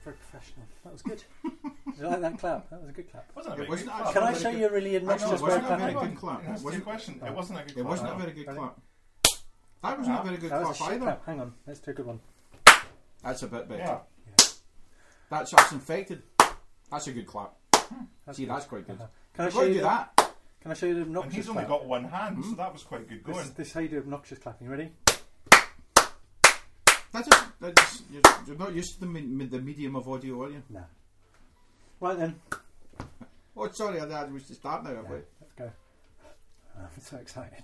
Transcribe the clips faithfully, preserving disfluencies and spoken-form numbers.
very professional. That was good. Did you like that clap? That was a good clap. Wasn't a It wasn't good actually Can clap. I show you a really obnoxious it way of wasn't a very clapping? good clap. That's It the wasn't, question. Right. It wasn't a good it clap. wasn't a no. very good Ready? clap. That wasn't a very good That was clap a shit either. clap. Hang on, let's do a good one. That's a bit better. Yeah. That's that's infected. That's a good clap. That's See, good. that's quite good. Uh-huh. Can I You've show got to you do the, that. Can I show you the And obnoxious he's only clap? got one hand, Hmm? so that was quite good going. This, this is how you do obnoxious clapping. Ready? That's it. That's, you're, you're not used to the, me- the medium of audio, are you? No. Right then. Oh, sorry, I had to start now, have Yeah, we? let's go. I'm so excited.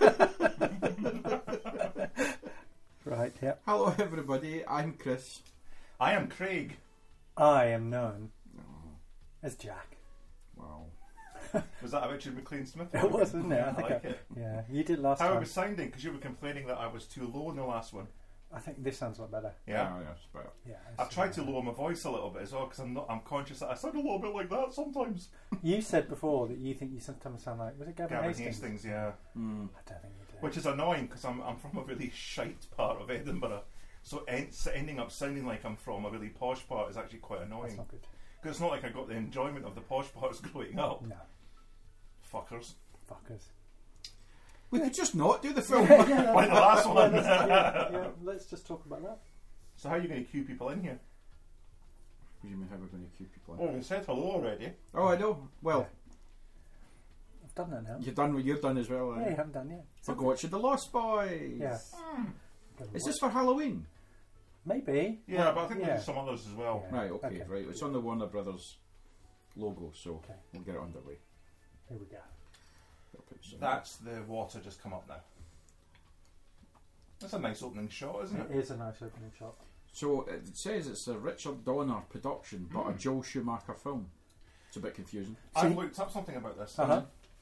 Right, yep. Hello, everybody. I'm Chris. I am Craig. I am known Oh, as Jack. wow. Was that a Richard McLean Smith? It was, wasn't it? I I think like I- it. Yeah, you did last How I time. was sounding, because you were complaining that I was too low in the last one. I think this sounds a lot better. Yeah. Oh, yeah, it's better. Yeah. I've tried to lower my voice a little bit as well, because I'm not. I'm conscious that I sound a little bit like that sometimes. You said before that you think you sometimes sound like, was it Gavin, Gavin Hastings? Hastings, yeah. Mm. I don't think you do. Which is annoying, because I'm, I'm from a really shite part of Edinburgh. So en- so ending up sounding like I'm from a really posh part is actually quite That's annoying. not good. Because it's not like I got the enjoyment of the posh parts growing up. No. Fuckers. Fuckers. We could just not do the film. yeah, Like the last yeah, one. that's- yeah, yeah, let's just talk about that. So how are you going to cue people in here? What do you mean, how we're going to cue people Oh, in? we said hello already. Oh, I know. Well, I've done that now. you've done what you've done as well. Yeah, eh? you haven't done yet. We're watching The Lost Boys. Yeah. Is this for Halloween? Maybe. Yeah, but I think Yeah. there's some others as well. Yeah. Right, okay, Okay. right. It's on the Warner Brothers logo, so Okay. we'll get it underway. Here we go. I'll put some- That's the water just come up now. That's a nice opening shot, isn't It it? is a nice opening shot. So it says it's a Richard Donner production, but a Mm. Joel Schumacher film. It's a bit confusing. I've See? looked up something about this. Uh-huh.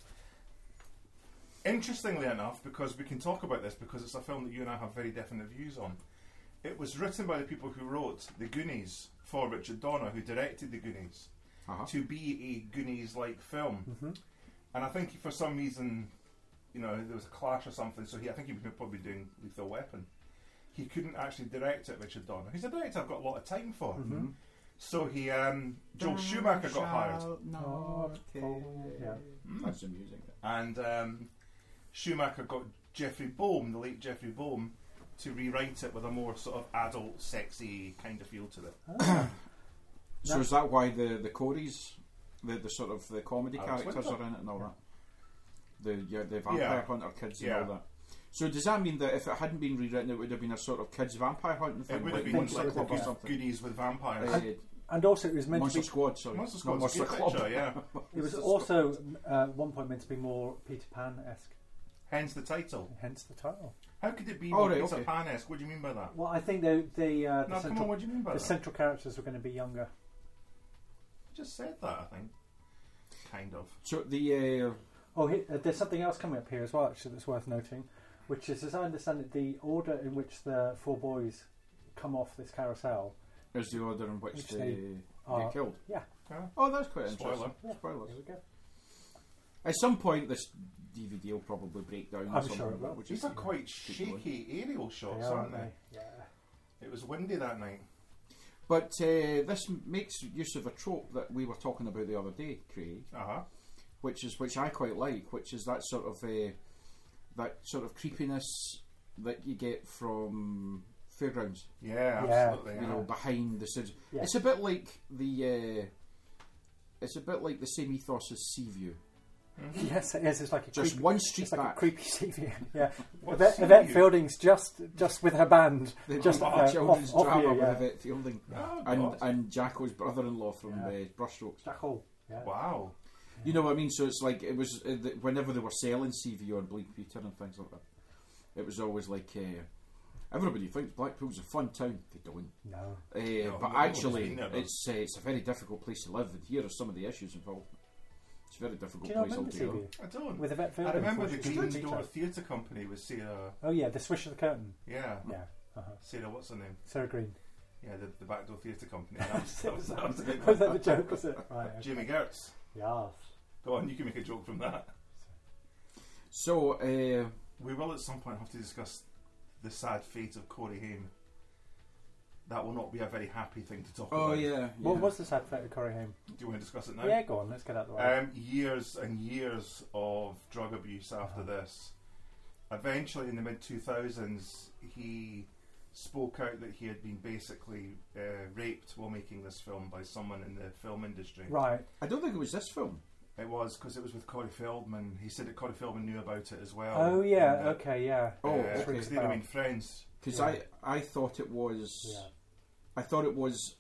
Interestingly enough, because we can talk about this because it's a film that you and I have very definite views on. It was written by the people who wrote The Goonies for Richard Donner, who directed The Goonies, Uh-huh. to be a Goonies-like film. Mm-hmm. And I think for some reason, you know, there was a clash or something, so he, I think he was probably doing Lethal Weapon. He couldn't actually direct it, Richard Donner. He's a director I've got a lot of time for. Mm-hmm. So he, um, Joel Schumacher got hired. No, Oh, yeah. That's the music. And um, Schumacher got Jeffrey Boehm, the late Jeffrey Boehm, to rewrite it with a more sort of adult, sexy kind of feel to it. Ah. So is that why the the Coreys, the the sort of the comedy Alex characters Winter. are in it and all Yeah. that? The yeah, the vampire Yeah. hunter kids Yeah. and all that. So does that mean that if it hadn't been rewritten, it would have been a sort of kids vampire hunting thing, It would like have been Monster like Club or yeah. something? Goodies with vampires. Uh, And also, it was meant Monster to be. Squad, sorry, Monster Not Squad's a Monster good Club. picture, yeah. It was Monster also uh, one point meant to be more Peter Pan-esque, Hence the title. hence the title. How could it be Oh, more right, Peter okay. Pan-esque? What do you mean by that? Well, I think the the, uh, the, No, come on, central, what do you mean by the that? central characters were going to be younger. You just said that, I think. Kind of. So the uh, Oh, he, uh, there's something else coming up here as well, actually, that's worth noting, which is, as I understand it, the order in which the four boys come off this carousel. is the order in which Which they, they are- get killed. Yeah, Yeah. Oh, that's quite Spoiler. interesting. Yeah. Spoilers. here we go. At some point, this D V D will probably break down. or I'm something, sure it will. which These is are quite keep going. shaky aerial shots, They are, aren't aren't they? they? Yeah. It was windy that night. But uh, this makes use of a trope that we were talking about the other day, Craig, Uh-huh. which is which I quite like, which is that sort of uh, that sort of creepiness that you get from fairgrounds. Yeah, Yeah. absolutely. You yeah. know, behind the scenes. Yeah. It's a bit like the. Uh, it's a bit like the same ethos as Seaview. Mhm. Yes, it is. It's like a Just creepy, one street it's like back. a creepy C V. Yeah, What's Yvette, Sea Yvette View? Fielding's just just with her band, The just the uh, children's off, off drama you, with yeah. Yvette Fielding Oh, and God. and Jacko's brother-in-law from Yeah. uh, Brushstrokes. Jack Hall. Yeah. Wow. You know what I mean? So it's like it was uh, the, whenever they were selling C V on Bleak Peter and things like that. It was always like uh, everybody thinks Blackpool's a fun town. They don't. No. Uh, No, but no, actually, it's never. it's uh, it's a very difficult place to live, and here are some of the issues involved. It's a very difficult Do you not place remember C altogether. V I don't. with Yvette I Fielding? remember before the she Green was Door Peter? Theatre Company with Sarah. Oh yeah, the swish of the curtain. Yeah. Yeah. Uh-huh. Sarah, what's her name? Sarah Green. Yeah, the, the Backdoor Theatre Company. That was, that was, that was a good Was one. that the joke? Was it? Right. Okay. Jimmy Gertz. Yes. Go on, you can make a joke from that. So uh, We will at some point have to discuss the sad fate of Corey Haim. that will not be a very happy thing to talk Oh about. yeah, yeah. What was the sad fate of Corey Haim? Do you want to discuss it now? Yeah, go on. Let's get out of the way. Um, years and years of drug abuse after Uh-huh. this. Eventually, in the mid two thousands, he spoke out that he had been basically uh, raped while making this film by someone in the film industry. Right. I don't think it was this film. It was because it was with Corey Feldman. He said that Corey Feldman knew about it as well. Oh yeah. And that, Okay. Yeah. Oh, uh, okay. because they'd been friends. Because Yeah. I, I thought it was, Yeah. I thought it was,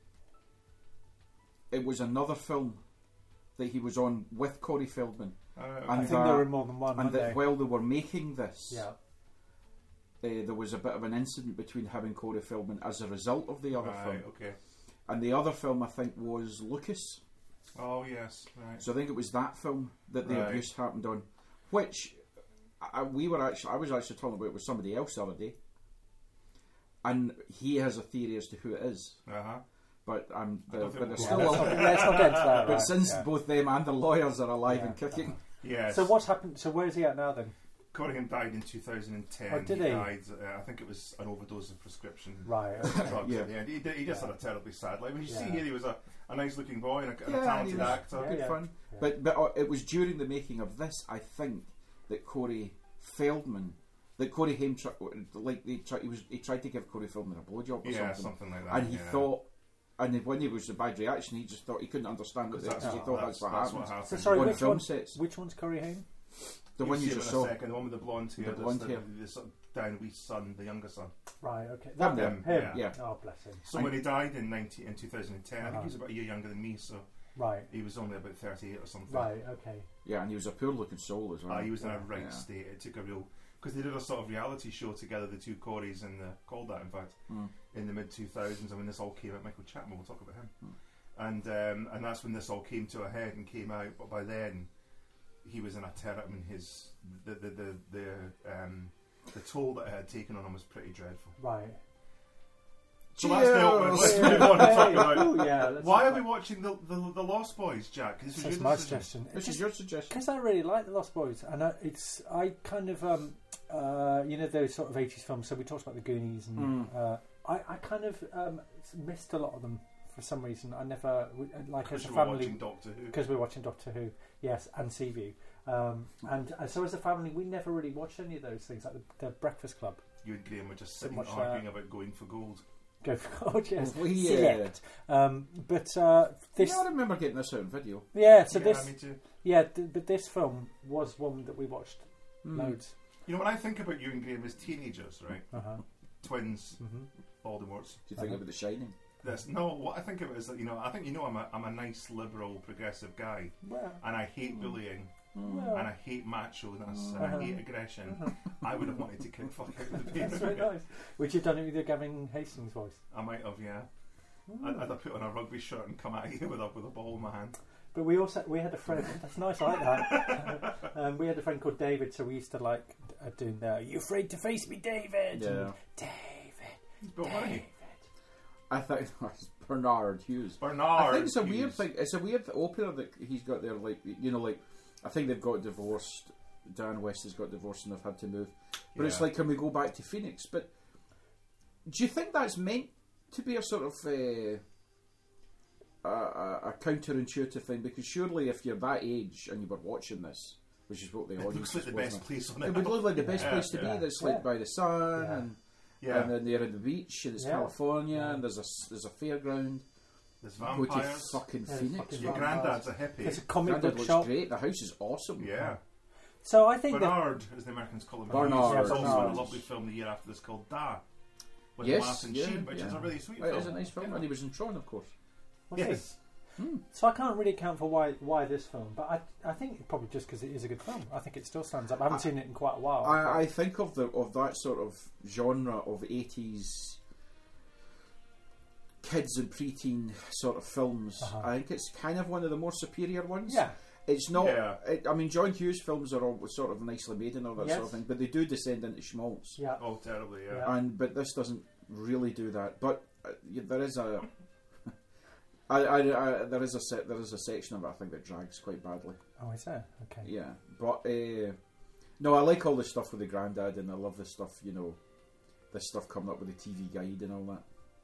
it was another film that he was on with Corey Feldman, Uh, And I think that- there were more than one. and weren't that they? while they were making this, Yeah. uh, there was a bit of an incident between him and Corey Feldman as a result of the other right, film. okay. And the other film, I think, was Lucas. Oh yes, right. So I think it was that film that the Right. abuse happened on, which I, we were actually, I was actually talking about it with somebody else the other day, and he has a theory as to who it is. Uh huh. But um, I the, don't think but we'll- there's Yeah, still let's, a- not, let's not get into that. But right, since yeah. both them and the lawyers are alive Yeah, and kicking, uh-huh. Yes. So what's happened? So where's he at now then? Corrigan died in two thousand ten. Oh, did he he? died. Uh, I think it was an overdose of prescription Right. Okay. drugs Yeah. at the end. He, did, he just Yeah. had a terribly sad life. When you Yeah. see here, he was a, a nice-looking boy and a, and Yeah, a talented he was- actor. Yeah, good yeah. fun. Yeah. But but uh, it was during the making of this, I think, that Corey Feldman, that Corey Haim, tri- like they tried, he was he tried to give Corey Feldman a blowjob or Yeah, something, something like that. and he yeah. thought, and then when it was a bad reaction, he just thought he couldn't understand what Because it that's, he what, thought that's, that's what that's happened what happened. So sorry, on which film one? sets. Which one's Corey Haim? The You'll one see you him just in a saw. second, the one with the blonde hair, The that's blonde the, hair. the, the down wee son, the younger son. Right. Okay. One That them, him. yeah. Yeah. Oh, bless him. So And- when he died in ninety in two thousand ten, I think Uh-huh. he was about a year younger than me, so Right. he was only about thirty-eight or something. Right. Okay. Yeah, and he was a poor looking soul as well. Uh, he was in a Yeah. right Yeah. state. It took a real because they did a sort of reality show together, the two Corys, and the, called that in fact Mm. in the mid two thousands. I mean, this all came out. Michael Chapman, we'll talk about him, Mm. and um, and that's when this all came to a head and came out. But by then, he was in a terror. I mean, his the the the the, um, the toll that it had taken on him was pretty dreadful. Right. So that's dealt with. Let's Cheers. move on and talk Okay. about. Oh, yeah. let's Why talk are we about- watching the the, the Lost Boys, Jack? This was That's your my decision. suggestion. This is your suggestion. Because I really like the Lost Boys, and I, it's I kind of um, uh, you know those sort of eighties films. So we talked about the Goonies, and Mm. uh, I, I kind of um, missed a lot of them for some reason. I never we- like Because as a you were family watching Doctor Who. because we were watching Doctor Who, yes, and Seaview, um, and uh, so as a family we never really watched any of those things like the, the Breakfast Club. You and Graham were just Didn't sitting watch arguing about going for gold. Go for God, yes, Oh, yeah. select. Um, but uh, this, Yeah, I remember getting this out on video. yeah. So yeah, this, me too. yeah, th- but this film was one that we watched Mm. loads. You know, when I think about you and Graham as teenagers, right? Uh huh. Twins, hmm Voldemorts. Do you think Uh-huh. about The Shining? This no, what I think of it is that you know, I think you know, I'm a I'm a nice liberal progressive guy, Well, and I hate bullying, well. and I hate macho-ness, and Uh-huh. I hate aggression. I would have wanted to kick fuck out of the That's paper. very nice. Would you have done it with your Gavin Hastings voice? I might have, yeah. I'd, I'd have put on a rugby shirt and come at you with a with a ball in my hand. But we also we had a friend. That's nice. I like that. um, we had a friend called David, so we used to like uh, doing the "Are you afraid to face me, David?" Yeah. And, David. He's built money. David. I think that's Bernard Hughes. Bernard. I think it's a weird Hughes. thing. It's a weird opener that he's got there. Like you know, like I think they've got divorced. Dan West has got divorced and they've had to move. But it's Yeah. like, can we go back to Phoenix? But do you think that's meant to be a sort of uh, a, a, a counterintuitive thing? Because surely, if you're that age and you were watching this, which is what the It audience looks like the was, best wasn't place on it? earth. It would look like the best Yeah, place to yeah. be. That's Yeah. lit by the sun, Yeah. and, Yeah, and then they're at the beach, and it's Yeah. California, Yeah. and there's a there's a fairground. there's Go to vampires. fucking Yeah, Phoenix. fucking Your vampires. granddad's a hippie. There's a comic Granddad book looks shop. great. The house is awesome. Yeah. So I think that Bernard, as the Americans call him. Bernard. He's Yeah, also in Bernard. a lovely film the year after this called Da. With Yes, Martin yeah, Sheen, which yeah. is a really sweet Well, film. it is a nice film, Yeah. and he was in Tron, of course. was it? Yes. Hmm. So I can't really account for why why this film, but I I think probably just because it is a good film. I think it still stands up. I haven't I- seen it in quite a while. I, I think of the of that sort of genre of eighties kids and preteen sort of films. Uh-huh. I think it's kind of one of the more superior ones. yeah, It's not. Yeah. It, I mean, John Hughes films are all sort of nicely made and all that sort of Yes. thing, but they do descend into schmaltz. yeah. Oh, terribly, yeah. Yeah. And but this doesn't really do that. But uh, y- there is a. I, I, I, there is a set. There is a section of it I think that drags quite badly. Oh, is there? Okay. Yeah, but uh, no, I like all the stuff with the granddad, and I love the stuff. You know, this stuff coming up with the T V guide and all that.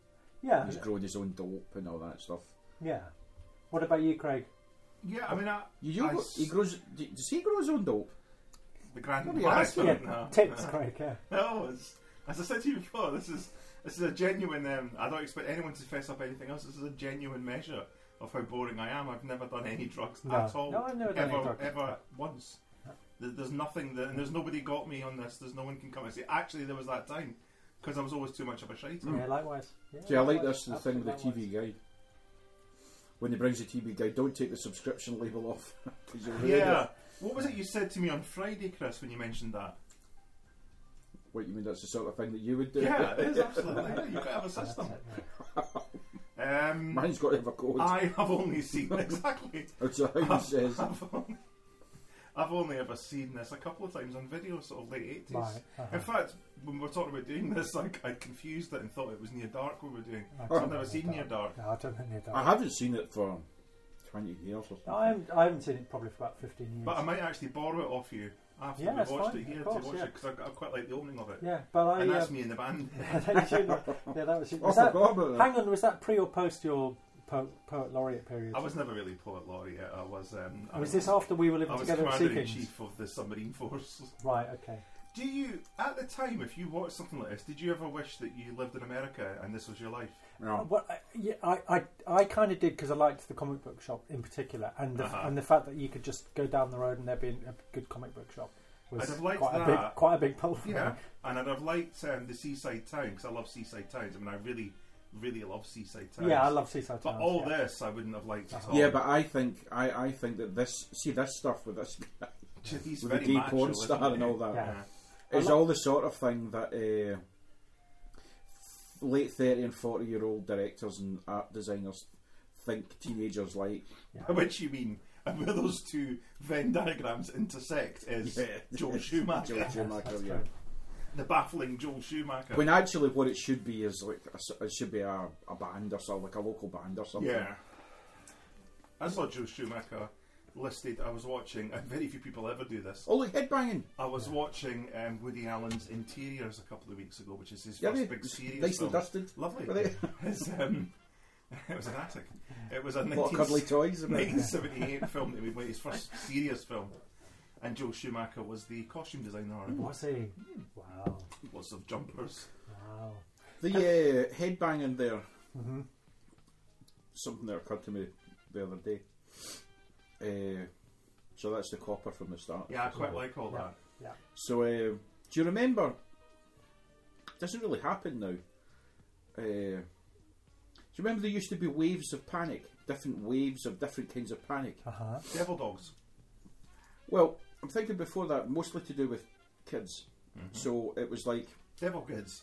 Yeah. He's growing his own dope and all that stuff. Yeah. What about you, Craig? Yeah, I mean, I, You, you I go, s- he grows. Does he grow his own dope? the grand. Nobody no, I asked don't Yeah, know. tips, Craig. Yeah. No, it's, as I said to you before, this is this is a genuine. Um, I don't expect anyone to fess up anything else. This is a genuine measure of how boring I am. I've never done any drugs No. at all. No, I've never done ever, any drugs. ever once. There- There's nothing that, and there's nobody got me on this. There's no one can come and say, actually, there was that time, because I was always too much of a shiter. Yeah, likewise. Yeah, See, I like likewise. this the thing with the T V Absolutely guide. When he brings the T V guide, don't take the subscription label off. 'Cause you'll ruin Yeah. it. What was it you said to me on Friday, Chris, when you mentioned that? What, you mean that's the sort of thing that you would do? Yeah, it is absolutely. Yeah, you've got to have a likewise. system. That's it, Um, Mine's got to have a code. I have only seen exactly. That's how he I've, says. I've only, I've only ever seen this a couple of times on video, sort of late eighties. yeah. Right. Uh-huh. In fact, when we were talking about doing this, I, I confused it and thought it was Near Dark we were doing. I So I've don't never know seen Near Near Dark. No, I don't know Near Dark. I haven't seen it for twenty years or No, I haven't, I haven't seen it probably for about fifteen years. But I might actually borrow it off you after Yeah, we've that's watched fine, it here of course, to watch yeah. it, because I, I quite like the opening of it. yeah, but I. And that's um, me in the band. yeah, that was, yeah, that was, I was that, forgot about that. hang on, was that pre or post your po- poet laureate period? I was never really poet laureate. I was. Um, I Was this after we were living I was together at Sea commander in Kings? chief of the submarine force. Right. Okay. Do you, at the time, if you watched something like this, did you ever wish that you lived in America and this was your life? No. Well, I, yeah, I, I, I kind of did because I liked the comic book shop in particular, and the, Uh-huh. and the fact that you could just go down the road and there be a good comic book shop was I'd have liked quite a that. big, quite a big pull for Yeah, me. and I'd have liked um, the seaside town because I love seaside towns. I mean, I really, really love seaside towns. Yeah, I love Seaside But Towns. all yeah. this, I wouldn't have liked at all. Yeah, but I think I, I think that this see this stuff with this He's with the very gay macho, porn isn't star he? and all that. Yeah. It's I lo- all the sort of thing that uh, late thirty and forty year old directors and art designers think teenagers like. Which you mean, and where those two Venn diagrams intersect is Yeah. Joel Schumacher, Joel Yes, Schumacher, that's yeah. true. the baffling Joel Schumacher. When actually what it should be is like a s it should be a, a band or something, like a local band or something. Yeah. I saw Joel Schumacher listed. I was watching, and very few people ever do this. Oh, look, headbanging. I was watching um, Woody Allen's Interiors a couple of weeks ago, which is his Yeah, first they- big serious nicely film. dusted. Lovely. Were they? His, um, it was an attic. It was a A lot of cuddly toys. about it. nineteen seventy-eight film that we made, his first serious film. And Joel Schumacher was the costume designer on it. Was he? Wow. Lots of jumpers. Wow. The uh, headbanging there, hmm something that occurred to me the other day. Uh, so that's the copper from the start. Yeah, I quite like all Yeah. that. So, uh, do you remember? It doesn't really happen now. Uh, do you remember there used to be waves of panic? Different waves of different kinds of panic. Uh huh. Devil Dogs. Well, I'm thinking before that, mostly to do with kids. Mm-hmm. So it was like Devil Kids.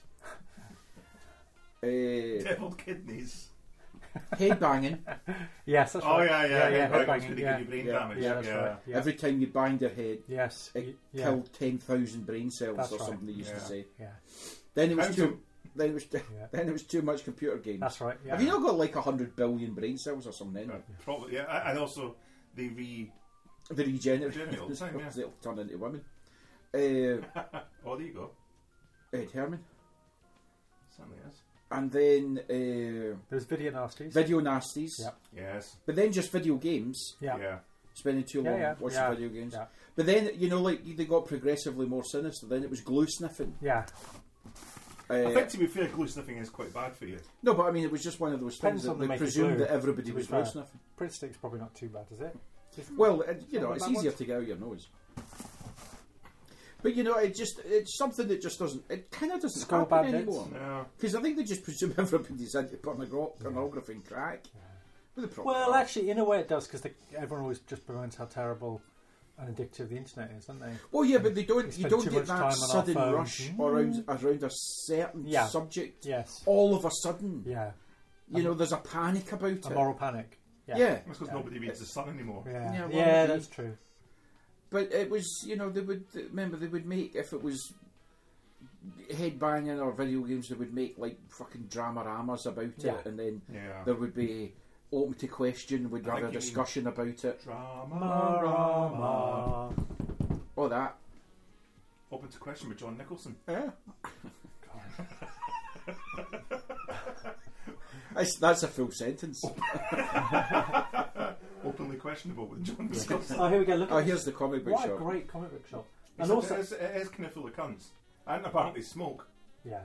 uh, Devil Kidneys. headbanging. Yes, that's Oh, right. yeah, yeah. yeah, yeah, Headbanging was headbanging, going to yeah. give you brain Yeah. damage. Yeah, that's right. Yeah. Every time you banged your head, Yes. it y- yeah. killed ten thousand brain cells That's or right. something they used Yeah. to say. Yeah. Then it was How too. to- Then it was. Yeah. Then it was too much computer games. That's right. Yeah. Have you not got like a hundred billion brain cells or something? Uh, Anyway? Probably, yeah. And also, they re. The regenerate. Regenerate all the time, yeah. They'll turn into women. Uh, Oh, there you go. Ed Herman. Certainly is. And then uh, There's video nasties. video nasties. Yeah. Yes. But then just video games. Yeah. Yeah. Spending too Yeah, long yeah, watching yeah, video games. yeah. But then, you know, like they got progressively more sinister. Then it was glue sniffing. Yeah. Uh, I think, to be fair, glue sniffing is quite bad for you. no, but I mean, it was just one of those Depends things that on the they make of presumed glue, that everybody to be was glue fair. sniffing. Print stick's probably not too bad, is it? Isn't Well, it, you Not know, the it's bad easier ones? to get out your nose. But you know, it just it's something that just doesn't. It kind of doesn't Skull happen bandits? anymore. No. Because I think they just presume everybody's into pornogra- pornography and crack. But they probably Well, are. actually, in a way, it does because everyone always just bemoans how terrible and addictive the internet is, don't they? Well, yeah, but they don't. We You spend don't too get much time that on our sudden phones. rush Mm. around around a certain Yeah. subject. Yes. All of a sudden, Yeah. you know, there's a panic about it. A moral panic. yeah. Yeah. That's because Yeah. nobody reads The Sun anymore. Yeah. Yeah, Yeah, well, maybe. that's true. But it was, you know, they would remember they would make if it was headbanging or video games, they would make like fucking drama-ramas about Yeah. it, and then Yeah. there would be open to question. We'd I have a think you mean- discussion about it. Drama. Marama. All that. Open to question with John Nicholson. Yeah. That's, that's a full sentence. Openly questionable with John Scott. Oh, here we go. Look Oh, at here's the comic book what shop. a great comic book shop. It's And a- also, it is, it is kind of full of cunts. And apparently smoke. yeah.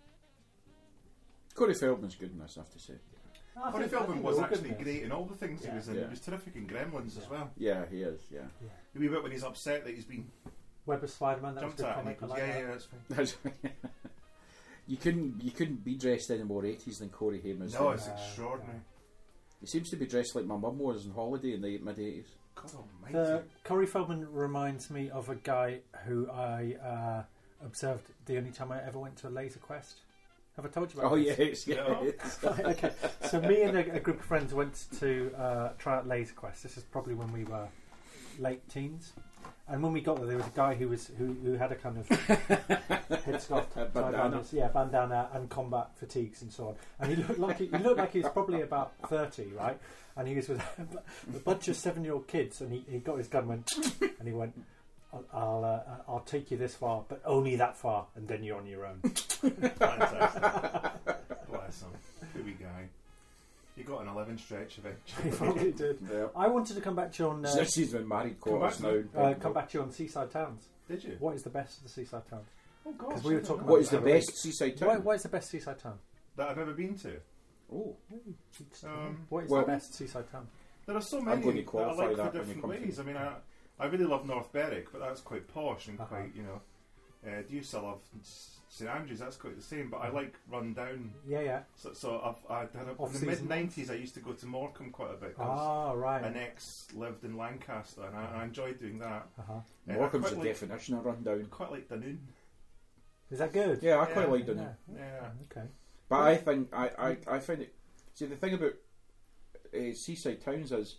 Corey Feldman's good in this, I have to say. I Corey think- I Feldman think was they're all good actually in this. great in all the things Yeah. he was in. Yeah. He was terrific in Gremlins as Yeah. well. Yeah, he is, yeah. Yeah. The wee bit when he's upset that he's been Web of Spider-Man. That was a jumped good at and he comic. I goes, like yeah, that. yeah, that's fine. That's- you couldn't you couldn't be dressed any more eighties than Corey Haim is. No, then. it's Uh, extraordinary. He seems to be dressed like my mum was on holiday in the mid eighties. God almighty. The Corey Feldman reminds me of a guy who I uh, observed the only time I ever went to a Laser Quest. Have I told you about Oh this? yes, yes. No. Right, okay, so me and a, a group of friends went to uh, try out Laser Quest. This is probably when we were late teens, and when we got there, there was a guy who was who, who had a kind of headscarf, tied Bandana. around his- yeah, bandana and combat fatigues and so on. And he looked like he, he looked like he was probably about thirty, right? And he was with a bunch of seven-year-old kids, and he, he got his gun, and went, and he went. I'll I'll, uh, I'll take you this far, but only that far, and then you're on your own. Fantastic. Bless him. Good wee guy. You got an eleven stretch He eventually. probably did. Yeah. I wanted to come back to you on. Uh, Since he's been married quarters Come now. back uh, come back to you on seaside towns. Did you? What is the best of the seaside towns? Oh, gosh. 'Cause we were I don't talking know. What is the Uh, best seaside town? What, what is the best seaside town? That I've ever been to. Oh, Um, what is well- the best seaside town? There are so I'm many going to that I qualify like that for when you different come to ways. it. I mean, I, I really love North Berwick, but that's quite posh and Uh-huh. quite, you know. Uh, do you still love St Andrews? That's quite the same. But I like Rundown. Yeah, yeah. So, so I've, I had a, in the Off-season. mid nineties, I used to go to Morecambe quite a bit. 'Cause Ah, right. an ex lived in Lancaster, and I, I enjoyed doing that. Uh-huh. Uh, I Morecambe's quite the like, definition of rundown. quite like Dunoon. Is that good? Yeah, I quite Yeah. like doing Yeah. it. Yeah. Okay. But I think I, I, I find it. See, the thing about uh, seaside towns is,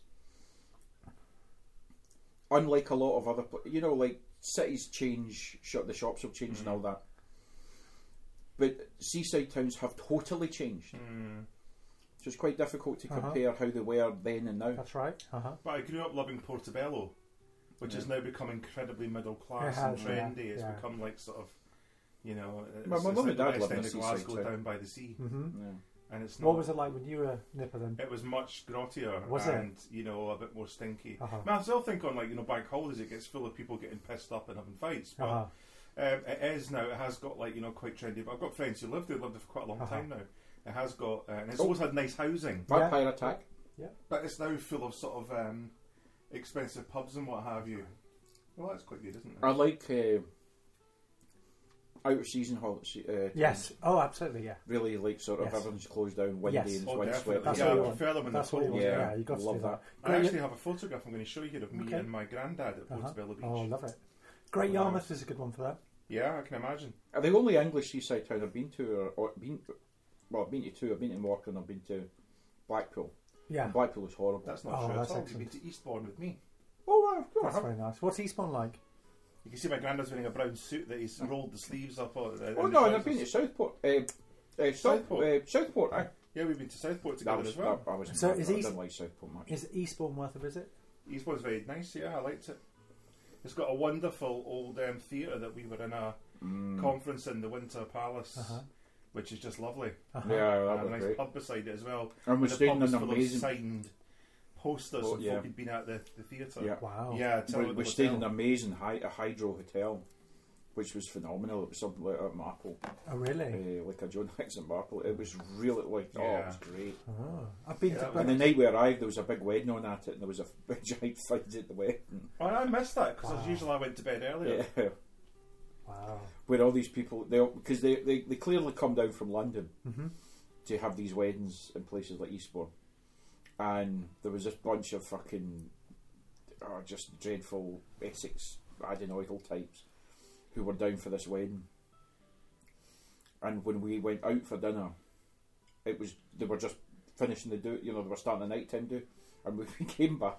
unlike a lot of other, pla- you know, like cities change, shut the shops have changed and all that. But seaside towns have totally changed, Mm. so it's quite difficult to Uh-huh. compare how they were then and now. That's right. Uh-huh. But I grew up loving Portobello, which has now become incredibly middle class It and has, yeah, trendy. It's yeah. become like sort of, you know, it's, My- my it's mum like and the dad West lived in End a of seaside Glasgow town. down by the sea, Mm-hmm. Yeah. and it's not. What was it like when you were nipper then? It was much grottier Was it? and you know a bit more stinky. Uh-huh. I, mean, I still think on like you know bank holidays it gets full of people getting pissed up and having fights, but Uh-huh. um, it is now. It has got like you know quite trendy. But I've got friends who lived there, lived there for quite a long Uh-huh. time now. It has got, uh, and it's Oh. always had nice housing, Vampire Attack. but it's now full of sort of um, expensive pubs and what have you. Well, that's quite good, isn't it? I like uh, out of season holidays. Uh, Yes. Oh, absolutely. Yeah. Really like sort of Yes. everything's closed down, windy Yes. and it's Oh, wind definitely. swept. That's yeah, what I you want. prefer them in That's the what you cold. want. Yeah, Yeah, you got to love do that. that. I Great- actually have a photograph I'm going to show you here of me Okay. and my granddad at Portobello Beach. Oh, love it. Great Wow. Yarmouth is a good one for that. Yeah, I can imagine. Uh, the only English seaside town I've been to, or, or been, well, I've been to two. I've been to Morecambe. I've been to Blackpool. Yeah. And Blackpool is horrible. That's not Oh, true that's at all. excellent. You've been to Eastbourne with me. Oh, uh, That's very nice. What's Eastbourne like? You can see my granddad's wearing a brown suit that he's rolled the sleeves up on. Uh, oh in no, the and I've been to trousers. Southport. Uh, uh, South, Southport. Uh, Southport. Aye. Yeah, we've been to Southport That together was. as well. That, I was. So I, is I East- didn't like Southport much. Is Eastbourne worth a visit? Eastbourne's very nice, yeah, I liked it. It's got a wonderful old um, theatre that we were in a Mm. conference in the Winter Palace, Uh-huh. which is just lovely. Uh-huh. Yeah, that and a was nice great. pub beside it as well. And we the stayed pub in was an full amazing. of signed posters Oh, of yeah. folk who'd been at the, the theatre. Yeah. Wow. Yeah, tell We, me we the stayed in hotel. an amazing hy- a hydro hotel, which was phenomenal. It was something like at Marple, Oh, really? uh, like a John Hickson Marple. It was really like, oh, Yeah. it was great. Oh. I've been Yeah, to that was- And the night we arrived, there was a big wedding on at it, and there was a big giant fight at the wedding. Oh, I missed that because Wow. usually I went to bed earlier. Yeah, Wow. where all these people, they because they, they they clearly come down from London Mm-hmm. to have these weddings in places like Eastbourne, and there was this bunch of fucking, oh, just dreadful Essex Adenoidal types who were down for this wedding. And when we went out for dinner, it was they were just finishing the do, you know, they were starting the nighttime do, and when we came back,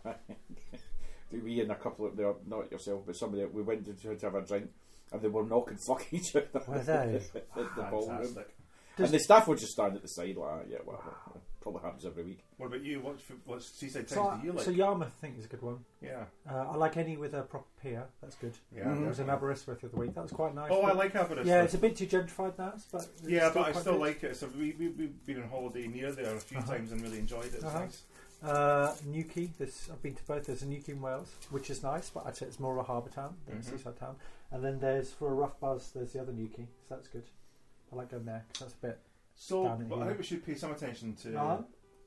we and a couple of, they are not yourself, but somebody, we went to, to have a drink, and they were knocking fuck each other Were they? at the ballroom. Fantastic. And the staff were just standing at the side like, yeah, whatever. probably happens every week. What about you? What what Seaside So, Towns do you like? so Yarmouth, I think, is a good one. yeah, Uh, I like any with a proper pier. That's good. yeah. Mhm. There was an definitely. Aberystwyth the other week. That was quite nice. Oh, I but- like Aberystwyth. Yeah, it's a bit too gentrified now, but it's Yeah, but I quite still good. like it. So we, we, we've been on holiday near there a few Uh-huh. times and really enjoyed it. It's Uh-huh. nice. Uh, Newquay. This I've been to both. There's a Newquay in Wales, which is nice, but I'd say it's more of a harbour town than Mhm. a seaside town. And then there's for a rough buzz. There's the other Newquay, so that's good. I like going there because that's a bit. So, Down in but I here. think we should pay some attention to Uh-huh.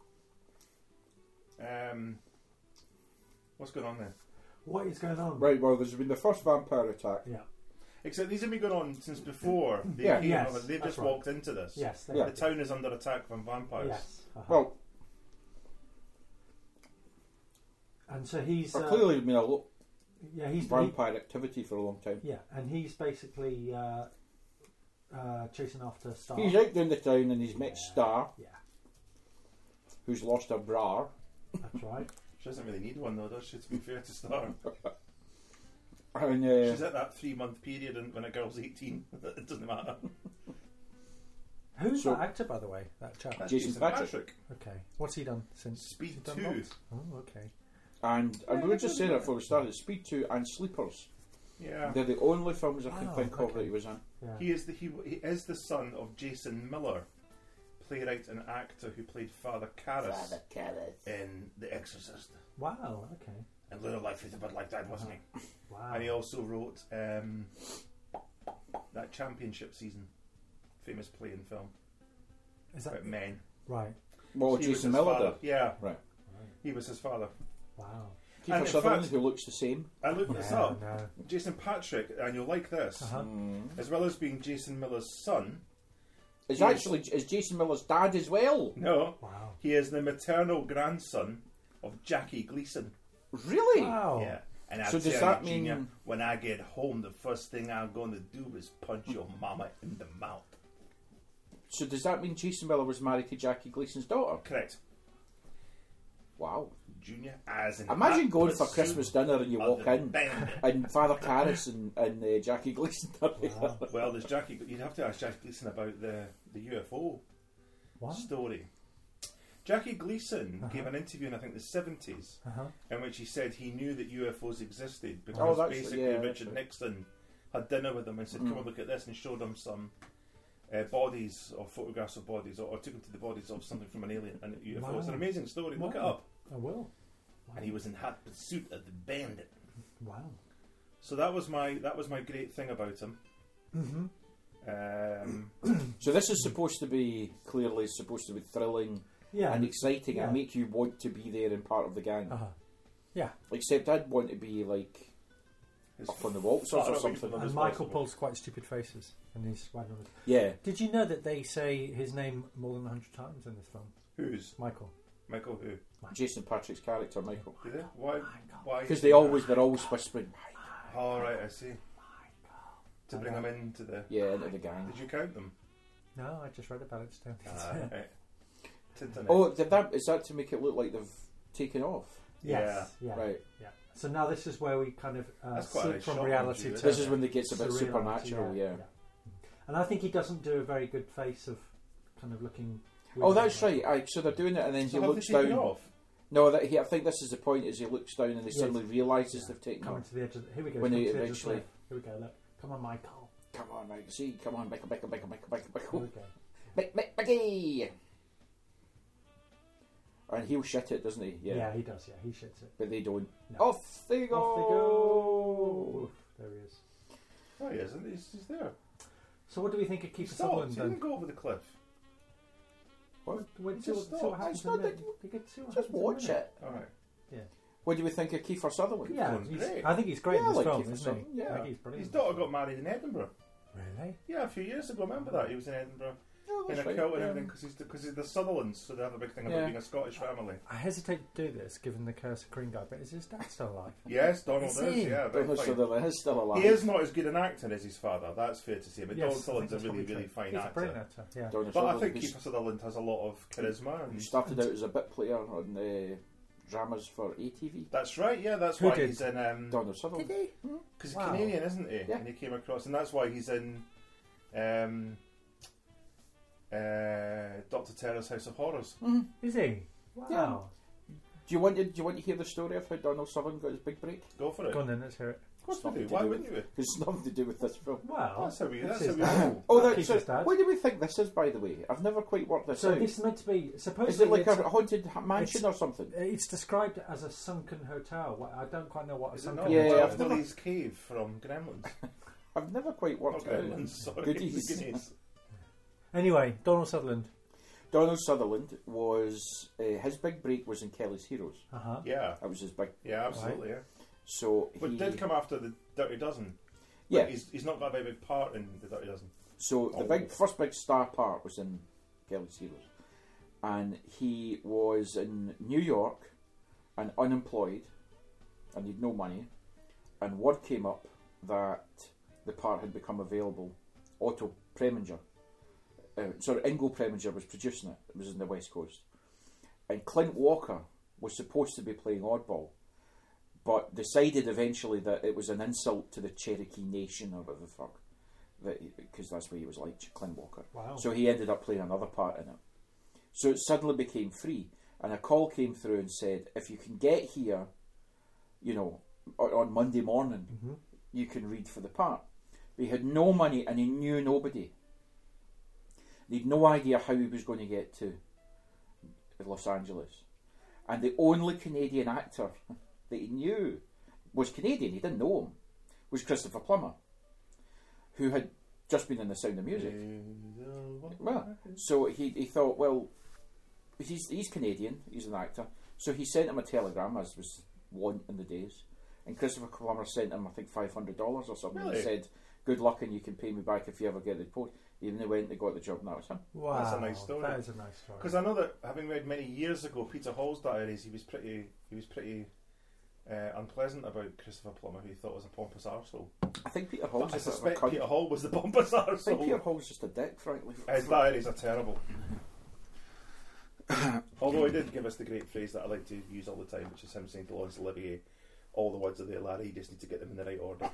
um, what's going on there. What is going on? Right, well, there's been the first vampire attack. Yeah. Except these have been going on since before they Yeah. came. Yes, They've that's just right. walked into this. Yes. They Yeah. The town is under attack from vampires. Yes. Uh-huh. Well, and so he's there's uh, clearly been a lot yeah he's of vampire activity for a long time. he, yeah, and he's basically uh, uh, chasing after Star. He's out down the town and he's met Yeah. Star, Yeah, who's lost her bra. that's right. She doesn't really need one though, does she? To be fair to Star, And uh, she's at that three month period and when a girl's eighteen. It doesn't matter. Who's So- that actor, by the way? That chap. That's Jason Jason Patrick. Patrick. Okay, what's he done since? Speed Has he two. done lots? Oh, okay. and and we were just saying it before we started. Speed Two and Sleepers. Yeah. They're the only films I can Wow, think of okay. that he was in. Yeah. He is the he, he is the son of Jason Miller, playwright and actor who played Father Karras in The Exorcist. Wow. Okay. And Little Life is a bit like that, wasn't he? Wow. And he also wrote um, that Championship season, famous play and film Is that about men. right? Well, He was Jason his Miller father. did. Yeah, Right. Right. he was his father. Wow. And Kiefer in Sutherland, fact- who looks the same. I looked this Yeah, up. no. Jason Patrick, and you'll like this, Uh-huh. Mm. as well as being Jason Miller's son. Is Yes. actually is Jason Miller's dad as well? No, Wow. he is the maternal grandson of Jackie Gleason. Really? Wow. Yeah. And I So tell does that you, Junior, mean- when I get home, the first thing I'm going to do is punch your mama in the mouth. So does that mean Jason Miller was married to Jackie Gleason's daughter? Correct. Wow. Junior, as an Imagine hot going for pursuit Christmas dinner and you of walk the in bandit. and Father Karras and, and uh, Jackie Gleason are there. Wow. Well, there's Jackie. You'd have to ask Jackie Gleason about the, the U F O What? story. Jackie Gleason Uh-huh. gave an interview in I think the seventies Uh-huh. in which he said he knew that U F Os existed because Oh, that's- basically yeah, that's Richard right. Nixon had dinner with him and said, Mm. "Come and look at this," and showed him some uh, bodies or photographs of bodies, or, or took him to the bodies of something from an alien and U F O. It's an Wow. amazing story. Look it Wow. up. I will. Wow. And he was in hot pursuit of the bandit. Wow. So that was my that was my great thing about him. Mm-hmm. Um, So this is supposed to be, clearly supposed to be thrilling Yeah. and exciting Yeah. and make you want to be there and part of the gang. Uh-huh. Yeah. Except I'd want to be like his up on the waltzers far or away something. from them And as Michael possible. pulls quite stupid faces, and he's wagging his. Yeah. Did you know that they say his name more than a hundred times in this film? Who's Michael. Michael? Who? Jason Patrick's character, Michael. Do they? Why? Why? Because they always, they're always whispering, Oh right, I see. To bring them into the. yeah, into the gang. Did you count them? No, I just read about it today. Ah, right. Tintin. Oh, did that, is that to make it look like they've taken off? Yes. Yeah. Right. Yeah. So now this is where we kind of uh, That's quite a slip nice from shot, reality Andrew, to. isn't This is when it gets a bit surreality, supernatural, yeah. And I think he doesn't do a very good face of kind of looking. Oh, weird. that's right. Aye, so they're doing it and then So he have looks they taken down. off? No, that, he, I think this is the point, is he looks down and he Yes. suddenly realises Yeah. they've taken Coming off. to the edge of the, here we go. When When he to the edge of the eventually- cliff. Here we go. Look, come on, Michael. Come on, Michael. See, come on, Michael, Michael, Michael, Michael, Michael, Here Michael. we go. Mick, Mick, Mickey! And he'll shit it, doesn't he? Yeah. Yeah. he does. Yeah, he shits it. But they don't. No. Off they go! Off they go. Oof, there he is. Oh, he isn't. He's, he's there. So, what do we think of He Kiefer stopped. Sutherland He then? didn't go over the cliff. What? Wait, He see, just what, see what stopped. happens It's in a not minute. that- You get to see what Just happens in a watch minute. it. All right. What do we think of Kiefer Sutherland? Yeah, Sutherland's he's, great. I think he's great Yeah, in I this like film, Kiefer isn't he? Sutherland, I yeah. think he's brilliant. His daughter got married in Edinburgh. Really? Yeah, a few years ago. Remember that? He was in Edinburgh Oh, in that's a right, kilt and yeah. everything because he's because he's the Sutherlands, so they have a big thing about Yeah. being a Scottish family. I hesitate to do this, given the curse of Green Guy, but is his dad still alive? Yes, Donald Is is. he? Yeah, very Donald fine. Sutherland is still alive. He is not as good an actor as his father. That's fair to say. But Yes, Donald I think Sutherland's a that's really, probably really true. fine He's a actor. brilliant actor, yeah. Donald But I Sutherland think was- Kiefer Sutherland has a lot of charisma. He And started out as a bit player on uh, dramas for A T V. that's right. Yeah, that's Who why did? he's in. Um, Donald Sutherland. he? Because Wow. he's Canadian, isn't he? Yeah. And he came across, and that's why he's in um, uh, Doctor Doctor Terror's House of Horrors. Mm-hmm. Is he? Wow. Yeah. Do you want to, do you want to hear the story of how Donald Sutherland got his big break? Go for it. Go on then, let's hear it. Of course It's we nothing do. to Why do wouldn't with- you? It's nothing to do with this film. Well, That's how we. That's, his how we dad. know. Oh, That that, keeps so, his dad. what do we think this is, by the way? I've never quite worked this So out. this is meant to be supposedly. Is it like it's, a haunted ha- mansion it's- or something? it's described as a sunken hotel. Well, I don't quite know what a Is it sunken not? Yeah, hotel I've is. never- Billy's Cave from Gremlins. I've never quite Not worked it out. Gremlins. Sorry. Goodies. The Goonies. Anyway, Donald Sutherland. Donald Sutherland was uh, his big break was in Kelly's Heroes. Uh huh. Yeah. That was his big. Yeah. Absolutely. Yeah. So But he did come after the Dirty Dozen. yeah. But he's he's not got a very big part in the Dirty Dozen. So the Oh. big first big star part was in Kelly's Heroes, and he was in New York and unemployed, and he'd no money, and word came up that the part had become available. Otto Preminger, uh, sorry, Ingo Preminger was producing it. It was in the West Coast, and Clint Walker was supposed to be playing Oddball, but decided eventually that it was an insult to the Cherokee Nation or whatever the fuck. Because that's what he was like, Clint Walker. Wow. So he ended up playing another part in it. So it suddenly became free, and a call came through and said, if you can get here, you know, on, on Monday morning, Mm-hmm. you can read for the part. But he had no money and he knew nobody. He had no idea how he was going to get to Los Angeles. And the only Canadian actor that he knew was Canadian, he didn't know him, was Christopher Plummer, who had just been in The Sound of Music. Well, so he, he thought, well, he's he's Canadian, he's an actor, so he sent him a telegram, as was wont in the days, and Christopher Plummer sent him, I think, five hundred dollars or something, Really? and said, good luck and you can pay me back if you ever get the post. Even they went and they got the job, and that was him. Wow. That's a nice story. That is a nice story. Because I know that having read many years ago Peter Hall's diaries, he was pretty he was pretty uh, unpleasant about Christopher Plummer, who he thought was a pompous arsehole. I think Peter Hall's I just a suspect cunt. Peter Hall was the pompous I think Peter arsehole. Hall's just a dick, frankly. His diaries are terrible. Although he did give us the great phrase that I like to use all the time, which is him saying to Laurence Olivier, all the words are there, Larry, you just need to get them in the right order.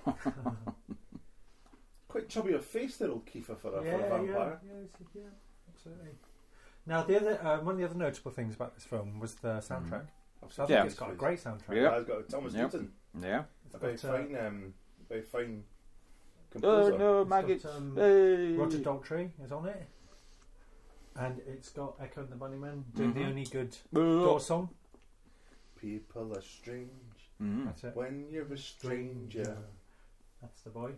Quite chubby of face there, old Kiefer, for a, yeah, for a vampire. Yeah, yeah, it's- yeah, absolutely. Now, the other uh, one of the other notable things about this film was the soundtrack. So I think Yeah. it's got a great soundtrack. Yeah. It's got Thomas Yep. Newton, Yeah. It's a very got, uh, fine, um, very fine Oh composer. no, it's Maggie. got, um, Hey. Roger Daltrey is on it, and it's got Echo and the Bunnymen doing the Mhm. only good Oh. door song. People are strange Mhm. That's it. when you're a stranger. That's the boy.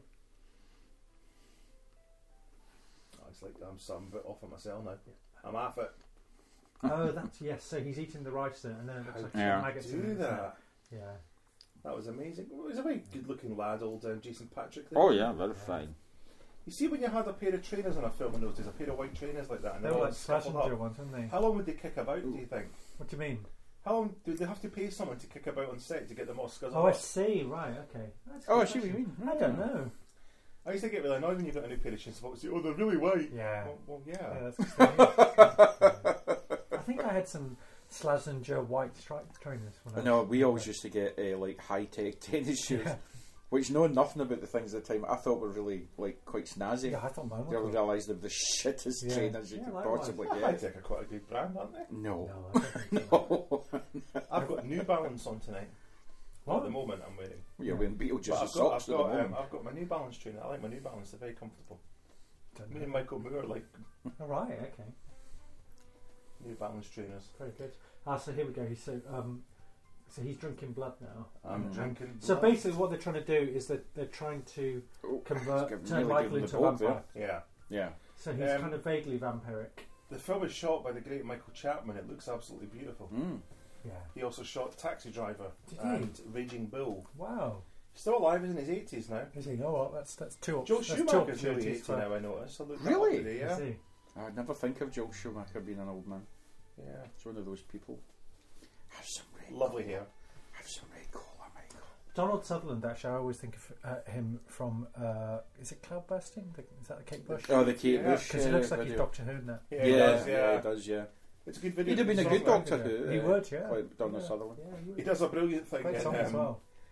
Oh, it's like I'm some bit off of myself now. I'm off it. Oh, that's yes. So he's eating the rice there, and then it looks How like Yeah. some maggots in it, Do isn't it? that. Yeah. That was amazing. Well, he was a very good-looking lad, old um, Jason Patrick. There. Oh yeah, very fine. You see, when you had a pair of trainers on a film in those days, a pair of white trainers like that, and They they're were all like scuffled Schlesinger up. ones, weren't they? How long would they kick about? Do you think? What do you mean? How long do they have to pay someone to kick about on set to get them all scuzzled Oh, I up? see. Right. Okay. That's a Oh, good I see what you question. mean. I don't know. I used to get really annoyed when you got a new pair of trainers. Folks say, "Oh, they're really white." Yeah. Well, well yeah. Yeah, that's extreme. I think I had some Schlesinger white striped trainers. When I No, we always used to get uh, like high tech tennis shoes, Yeah. which knowing nothing about the things at the time, I thought were really like quite snazzy. Yeah, I thought mine You ever were. realise they're the shittest Yeah. trainers you Yeah, could likewise. possibly High get. Tech are quite a good brand, aren't they? No, No, I don't think so. no. I've got New Balance on tonight. What? At the moment, I'm wearing. You're wearing But Beetlejuice's I've got, socks I've, at the got, um, moment. I've got my New Balance trainer. I like my New Balance. They're very comfortable. Don't Me know. and Michael Moore like All right. Okay. New Balance trainers. Very good. Ah, so here we go. He's so um, so he's drinking blood now. I'm Mm. drinking. So blood. basically, what they're trying to do is that they're trying to Oh, convert, it's turn really Michael giving into the a bolt vampire. Yeah. Yeah. So he's Um, kind of vaguely vampiric. The film is shot by the great Michael Chapman. It looks absolutely beautiful. Mm. Yeah. He also shot Taxi Driver Did he? and Raging Bull. Wow. He's still alive. He's in his eighties now. Is he? Oh, well, that's that's two. Joel that's two Schumacher's nearly opportunities eighty for- now, I notice. I looked that Really? up today, yeah. Is he? I'd never think of Joel Schumacher being an old man. Yeah. It's one of those people. Have some red Lovely cola. hair. Have some red cola, Michael. Donald Sutherland, actually, I always think of uh, him from. Uh, is it Cloudbursting? The, is that the Kate Bush? Oh, the Kate Yeah. Bush. Because he uh, looks like he's video. Doctor Who in that. Yeah, Yeah, he does, yeah, yeah. he does, yeah. It's a good video. He'd have been a Song good about- Doctor Who. He uh, would, yeah. Like Donald yeah. Sutherland. Yeah, he would. He does a brilliant thing Great in song as um, well.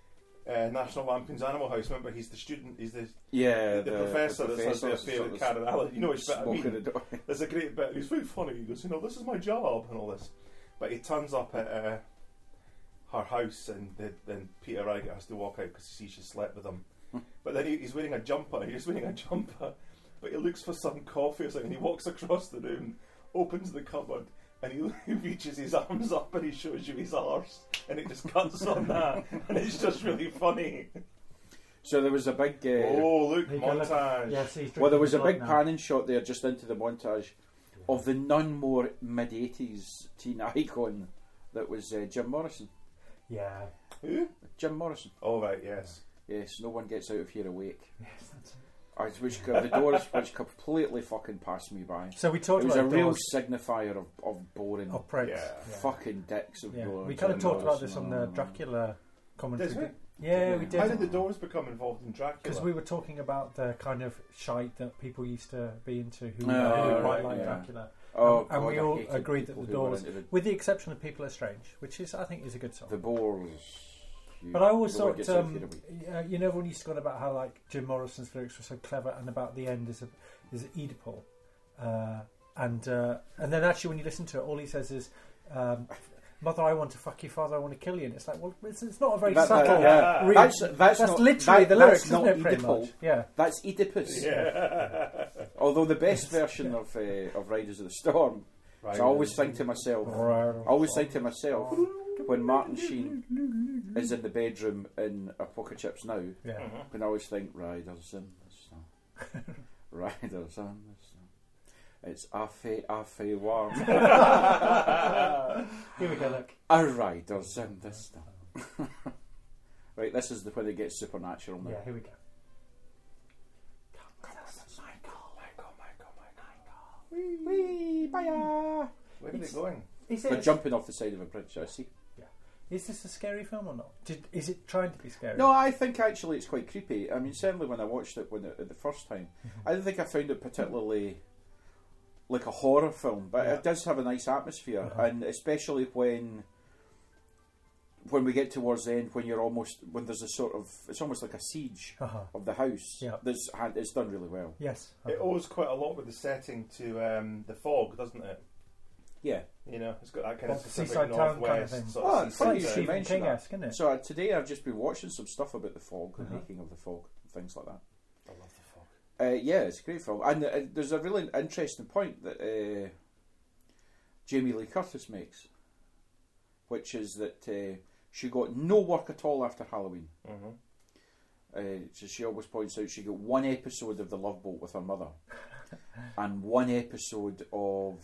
uh, National Lampoon's Animal House. Remember, he's the student. He's the Yeah, the, the, professor that says the that's affair sort with of Karen Allen. You know, it's I smoking mean, the door. there's a great bit. He's very funny. He goes, you know, this is my job and all this. But he turns up at uh, her house, and the, then Peter Riegert has to walk out because he sees she slept with him. But then he, he's wearing a jumper. He's wearing a jumper, but he looks for some coffee or something. He walks across the room, opens the cupboard, and he, he reaches his arms up and he shows you his arse, and it just cuts on that, and it's just really funny. So there was a big. Uh, oh, look, There you go, look. montage. Yes, he's well, there was a drinking big blood now. panning shot there just into the montage of the none more mid eighties teen icon that was uh, Jim Morrison. Yeah. Who? Jim Morrison. Oh, right, yes. Yes, no one gets out of here awake. Yes, that's it. I, which the doors which completely fucking passed me by. So we talked It was about a the real doors signifier of, of boring of pricks. Yeah. Yeah. fucking dicks of Yeah. doors. We kind of and talked about Morrison. this on the Dracula commentary. Did we? Yeah, we did. How did the Doors become involved in Dracula? Because we were talking about the kind of shite that people used to be into who, Oh, who quite right, like yeah. Dracula. Oh, and and God, we I all hated agreed that people the who were Doors, into the, with the exception of People Are Strange, which is I think is a good song. the Bores. You- But I always no one thought, gets out of um, here awake. uh, you know, when you used to go on about how like Jim Morrison's lyrics were so clever, and about the end is a, is Oedipal, uh, and uh, and then actually when you listen to it, all he says is, um, "Mother, I want to fuck you. Father, I want to kill you." And it's like, well, it's, it's not a very That- that- subtle. yeah. read- That's that's, that's not, literally that- the lyrics, that's isn't not it? Pretty Oedipal. much. Yeah. That's Oedipus. Yeah. Although the best version of uh, of Riders of the Storm, Right. I always think to myself, I always think to myself, when Martin Sheen is in the bedroom in Apocalypse Now, Yeah. Mhm. I can always think Riders in the Storm, Riders in the Storm. It's Afe Afe Warm. Here we go. Look. A Riders in the Storm. Right, this is the when it gets supernatural now. Yeah. Here we go. Wee, bye. Where are they It's- going? Is They're it? jumping off the side of a bridge, I see. Is this a scary film or not? Did, is it trying to be scary? No, I think actually it's quite creepy. I mean, certainly when I watched it when it, the first time, Mm-hmm. I don't think I found it particularly like a horror film, but Yeah. it does have a nice atmosphere, Uh-huh. and especially when when we get towards the end, when you're almost when there's a sort of it's almost like a siege Uh-huh. of the house. Yeah. There's it's done really well. Yes. It owes quite a lot with the setting to um, The Fog, doesn't it? Yeah. You know, it's got that kind of Well, Pacific seaside town kind of Northwest thing. sort Oh, of it's It's seaside like funny you town. should Stephen mention that. King-esque, isn't it? So uh, today I've just been watching some stuff about the fog, the Uh-huh. making of the fog, things like that. I love The Fog. Uh, yeah, it's a great film, and uh, there's a really interesting point that uh, Jamie Lee Curtis makes, which is that uh, she got no work at all after Halloween. Mm-hmm. Uh, so she always points out she got one episode of The Love Boat with her mother, and one episode of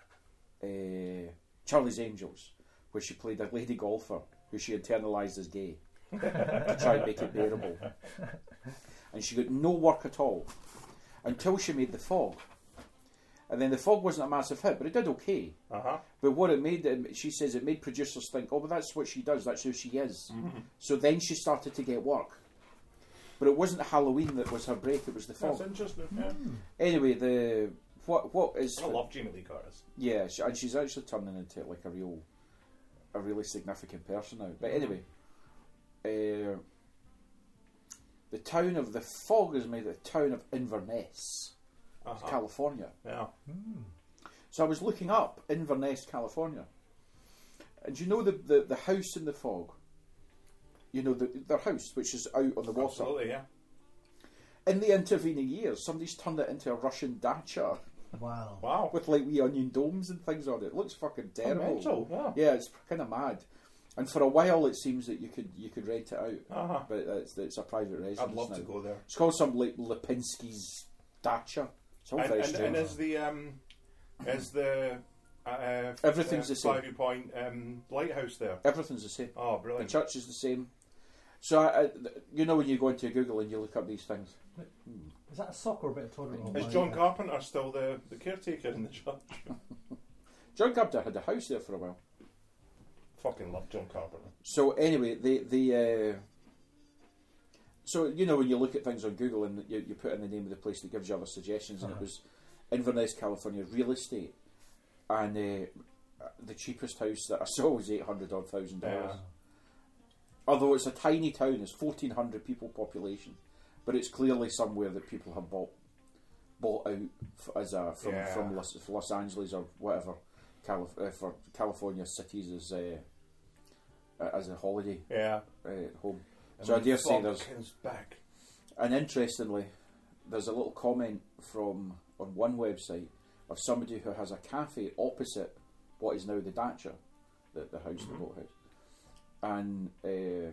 uh, Charlie's Angels, where she played a lady golfer who she internalised as gay to try and make it bearable. And she got no work at all until she made The Fog. And then The Fog wasn't a massive hit, but it did okay. Uh-huh. But what it made, it- she says, it made producers think, oh, but that's what she does, that's who she is. Mm-hmm. So then she started to get work. But it wasn't Halloween that was her break, it was The Fog. That's interesting. Yeah. Anyway, the what what is... I love Jamie Lee Curtis. Yeah, she, and she's actually turning into like a real, a really significant person now. But anyway, uh, the town of The Fog is made of the town of Inverness, Uh-huh. California. Yeah. So I was looking up Inverness, California, and you know the, the, the house in The Fog. You know the, their house, which is out on the water. Absolutely, yeah. In the intervening years, somebody's turned it into a Russian dacha Wow. Wow. with like wee onion domes and things on it. It looks fucking terrible. Mental, yeah. Yeah, it's kind of mad. And for a while, it seems that you could you could rent it out, Uh-huh. but it's, it's a private residence. I'd love now. to go there. It's called some like Lipinski's dacha. It's all And, very and, strange. and is the um, is the uh, Everything's uh, the same. Flowery Point um, lighthouse there? Everything's the same. Oh, The brilliant! church is the same. So I, I, you know when you go into Google and you look up these things. Is that a sock or a bit of toilet roll? Is John Carpenter still the, the caretaker in the church? John Carpenter had a house there for a while. Fucking love John Carpenter. So anyway, the the uh, so you know when you look at things on Google and you, you put in the name of the place that gives you other suggestions, and Uh-huh. it was Inverness, California real estate, and uh, the cheapest house that I saw was eight hundred odd thousand dollars. although it's a tiny town, it's fourteen hundred people population, but it's clearly somewhere that people have bought bought out f- as a from Yeah. from Los, Los Angeles or whatever Calif- uh, for California cities as uh, uh, as a holiday Yeah. uh, home. And So I when dare say fog there's, comes back. and interestingly, there's a little comment from on one website of somebody who has a cafe opposite what is now the Dacha, the, the house, Mm-hmm. the boathouse. And uh,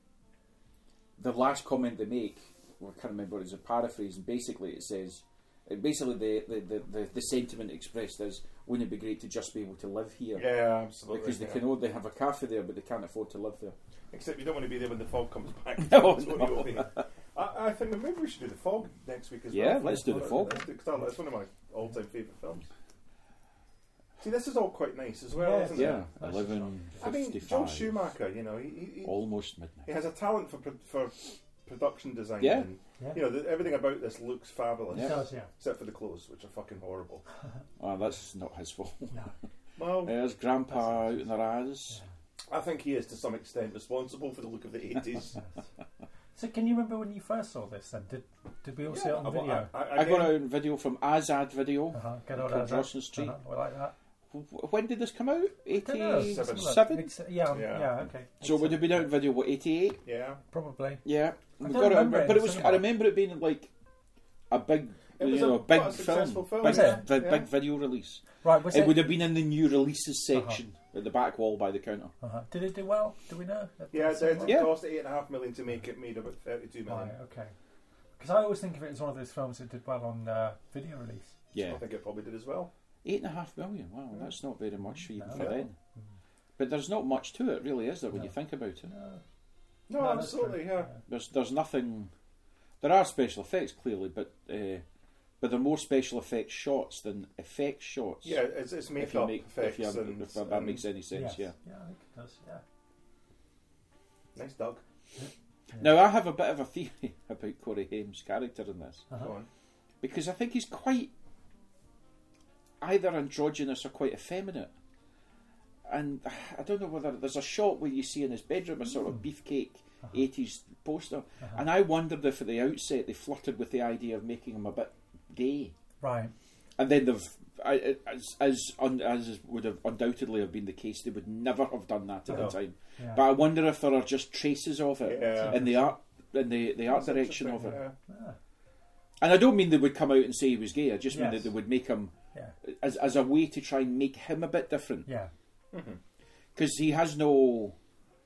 the last comment they make, I can't remember, it's a paraphrase, and basically it says, uh, basically the, the, the, the, the sentiment expressed is, wouldn't it be great to just be able to live here? Yeah, absolutely. Because they yeah. can only have a cafe there, but they can't afford to live there. Except you don't want to be there when the fog comes back. No, That's what no. you'll be. I, I think maybe we should do the fog next week as Yeah, well. let's do the fog. Let's do, 'cause that's one of my all-time favourite films. See, this is all quite nice as well, Yeah, isn't Yeah, it? That's eleven I mean, Joel fifty-five, Schumacher, you know, he, he, he, almost he midnight. has a talent for pro- for production design. Yeah. And, Yeah. you know, the, everything about this looks fabulous. Yeah. It does, yeah. Except for the clothes, which are fucking horrible. Oh, that's not his fault. No. Well, There's Grandpa out in their ass. I think he is to some extent responsible for the look of the eighties. So can you remember when you first saw this then? Did did we all see it on I- video? I, I, I got again, out in video from Azad Video. Uh-huh. Get all Called that. Rawson Street. Uh-huh. We like that. W- When did this come out? Don't know. eighty-seven? Seven. It's, yeah, um, Yeah. yeah, okay. So would it be out in video, what, eighty-eight? Yeah. Probably. Yeah. I We don't got it, remember it in but the it was. cinema. I remember it being like a big, It you was know, a- a big quite a successful film, big, yeah. vi- Yeah. big video release. Right, was It, it? would have been in the new releases section at the back wall by the counter. Uh-huh. Did it do well? Do we know? Yeah, it, it Yeah. cost eight and a half million to make it, made about thirty-two million. Right, okay. Because I always think of it as one of those films that did well on uh, video release. Yeah, I think it probably did as well. eight and a half million. Wow, that's not very much even No. for No. then. But there's not much to it, really, is there? When you think about it, No, No, No, that's absolutely, true. yeah. there's there's nothing. There are special effects clearly, but uh, but they're more special effects shots than effect shots. Yeah, it's, it's if you makeup make effects if, you, and, if that and- makes any sense. Yes. Yeah. Yeah, I think it does, yeah. Nice Doug. Now I have a bit of a theory about Corey Haim's character in this Uh-huh. Go on. because I think he's quite either androgynous or quite effeminate. And I don't know whether there's a shot where you see in his bedroom a sort of beefcake eighties poster, Uh-huh. and I wondered if at the outset they flirted with the idea of making him a bit gay, Right. and then they've, I- as as un, as would have undoubtedly have been the case, they would never have done that at No. the time. Yeah. But I wonder if there are just traces of it Yeah. in the art, in the the art That's direction of interesting, it. yeah. Ah, And I don't mean they would come out and say he was gay. I just mean Yes. that they would make him yeah. as as a way to try and make him a bit different, Yeah. because he has no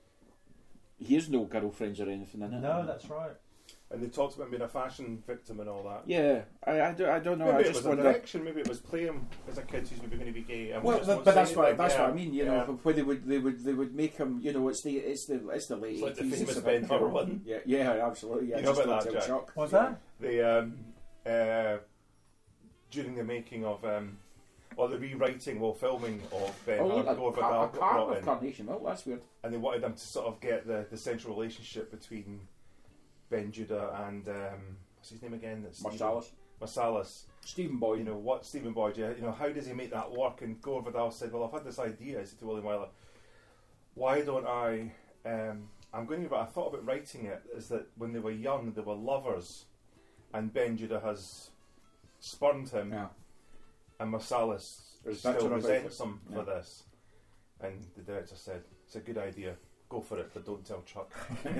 he has no girlfriends or anything in it. No, that's right. And they talked about being a fashion victim and all that. Yeah, I, I, don't, I don't know. Maybe I it just was a wonder. direction. Maybe it was playing as a kid who's maybe going to be gay. And we Well, just but, won't but say that's what anything. that's yeah. what I mean. You yeah. know, when they would they would they would make him. You know, it's the it's the it's the late It's like the eighties. famous it's Ben about- Hur one. Yeah, yeah, absolutely. Yeah, You know just about don't that, tell Jack? Chuck. What's that? The um, uh, during the making of um, or the rewriting while filming of Ben Oh, Hur, look, a, Gore car, a Vidal got car brought with in, Carnation Milk. That's weird. and they wanted them to sort of get the, the central relationship between Ben Judah and um, what's his name again? That's Marsalis. Marsalis. Stephen Boyd. You know what, Stephen Boyd? Yeah, you know how does he make that work? And Gore Vidal said, "Well, I've had this idea." I said to William Wyler, "Why don't I?" Um, I'm going to. But I thought about writing it. Is that when they were young, they were lovers, and Ben Judah has spurned him, yeah. and Marsalis There's still better about resents it. him Yeah. for this. And the director said, "It's a good idea. Go for it, but don't tell Chuck."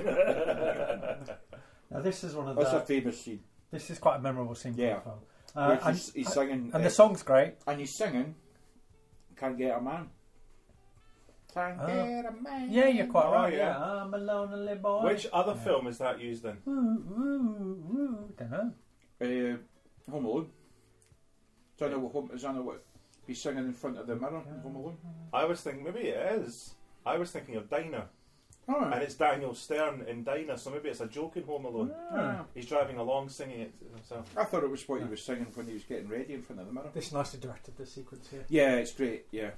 Now this is one of That's the. a famous scene. This is quite a memorable scene for Yeah. the film. Uh, Where and, he's, he's singing, and uh, the song's great. and he's singing. Can't get a man. Can't Oh. get a man. Yeah, you're quite Oh, right. yeah. Yeah. I'm a lonely boy. Which other Yeah. film is that used in? Woo, woo, woo. Don't know. Uh, Home Alone. Don't know what home is. I know what he's singing in front of the mirror in Home Alone. I was thinking maybe it is. I was thinking of Dinah, Oh, and it's Daniel Stern in Dinah, so maybe it's a joke in Home Alone. yeah. He's driving along singing it to himself. I thought it was what he was singing when he was getting ready in front of the mirror. This nicely directed, this sequence here. Yeah, it's great. Yeah.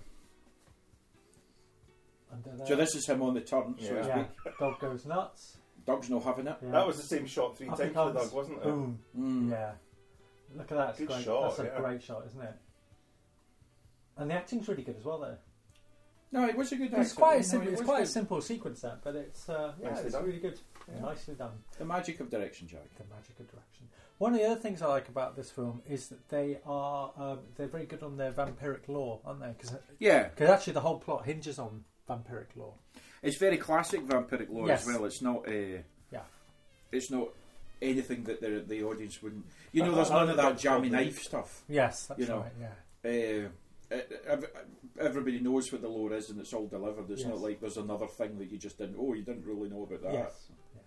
Under there. So this is him on the turn, so to Yeah. Yeah. speak. Dog goes nuts. Dog's not having it. Yeah. That was the same shot three Up times it for the comes. dog, wasn't it? Boom. Mm. Yeah. Look at that. It's Good great. shot, That's a yeah. great shot, isn't it? And the acting's really good as well, though. No, it was a good. It's actor. quite a No, simple. it It's was quite a good. simple sequence that, but it's uh, yeah, Nicely it's done. really good. Yeah. Nicely done. The magic of direction, Jack. The magic of direction. One of the other things I like about this film is that they are um, they're very good on their vampiric lore, aren't they? Because Yeah, actually the whole plot hinges on vampiric lore. it's very classic vampiric lore Yes. as well. It's not. Uh, Yeah. It's not anything that the the audience wouldn't. You know, Uh, there's uh, none of that that's jammy probably- knife stuff. Yes, that's You know. right. Yeah. Uh, ev- everybody knows what the lore is, and it's all delivered. It's Yes. not like there's another thing that you just didn't. Oh, you didn't really know about that. Yes. Yeah.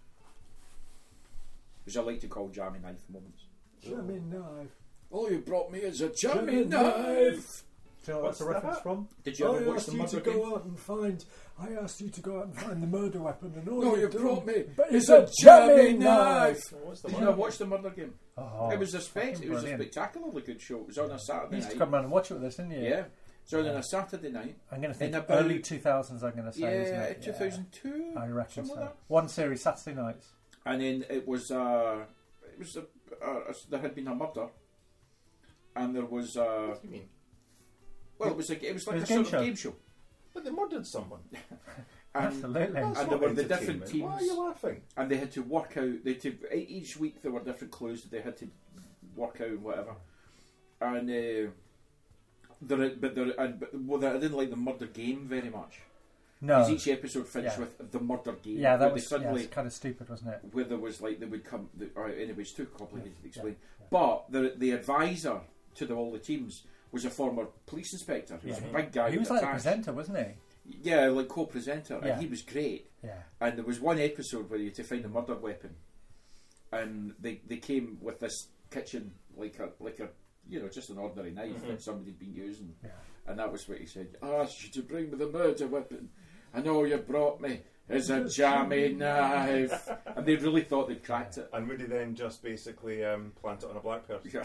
Which I like to call jammy knife moments. Jammy knife. All you brought me is a Jammy jammy knife. knife. Do you know what What's that's a reference that? from? Did you ever watch the murder game? out and find. I asked you to go out and find the murder weapon, and all No, you you've done- brought me. But It's it's a jammy knife. What's the Did you one? not watch the murder game? Oh, it was a spec. fucking It was a brilliant. spectacularly good show. It was on a You Saturday used to night. come around and watch it with us, didn't you? Yeah. So on Yeah. a Saturday night. I'm going to think In about- early two thousands. I'm going to say, isn't Yeah, it? two thousand two. I reckon something so. like that. One series Saturday nights. And then it was uh, it was a, uh, a, there had been a murder, and there was uh, What do you mean? well, it was like it was like It was a a game sort of show. game show, But they murdered someone. and Absolutely. That's And not there were the different entertainment. Why are teams. you laughing? and they had to work out. They to e- each week there were different clues that they had to work out and whatever, and uh, there but there and but, well, I didn't like the murder game very much. No. Because each episode finished Yeah. with the murder game. Yeah, where that they was, yeah, suddenly it's kind of stupid, wasn't it? where there was like they would come. The, all right, anyway, it's too complicated to explain. Yeah. But the the advisor to the, all the teams was a former police inspector. He was Yeah. a big guy. He was with like a the tash. presenter, wasn't he? Yeah, like co-presenter, Yeah. and he was great. Yeah. And there was one episode where you had to find a murder weapon, and they they came with this kitchen like a like a you know just an ordinary knife Mhm. that somebody had been using, Yeah. and that was what he said. I asked you to bring me the murder weapon. I know you brought me is a jammy knife, and they really thought they'd cracked it. And would he then just basically um, plant it on a black person? Yeah.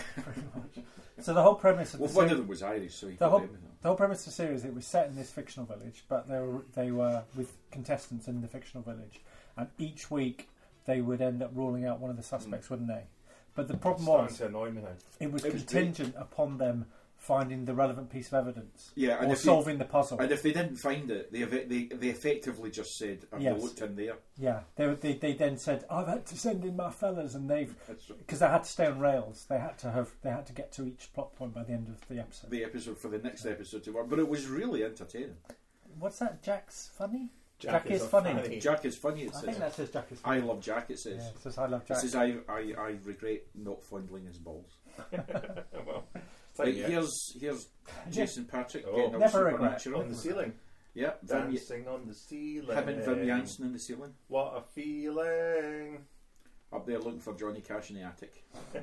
So the whole premise of Well, the one of series, them was Irish, so he the got whole, everything. the whole premise of the series, it was set in this fictional village, but they were they were with contestants in the fictional village, and each week they would end up ruling out one of the suspects, wouldn't they? But the problem Starting was to annoy me now. it was It was contingent upon them finding the relevant piece of evidence Yeah, and or if, they, solving the puzzle. and if they didn't find it, they ev- they, they effectively just said, "I've Yes. looked in there." Yeah, they, were- they they then said, "I've had to send in my fellas," and they've That's because they had to stay on rails. They had to have they had to get to each plot point by the end of the episode. the episode for the next episode to work, but it was really entertaining. What's that? Jack's funny. Jack, Jack is a funny. fanny. Jack is funny. It I says. think that says Jack is I funny. love Jack. It says. Yeah, it says I love It Jack. says I, I I regret not fondling his balls. Well, it's Right, like, yeah, here's here's Jason Patrick Oh. getting all Never regret. supernatural. on the ceiling. Yeah, Vim, Dancing on the ceiling. him and Vim Jansen in the ceiling, What a feeling. up there looking for Johnny Cash in the attic.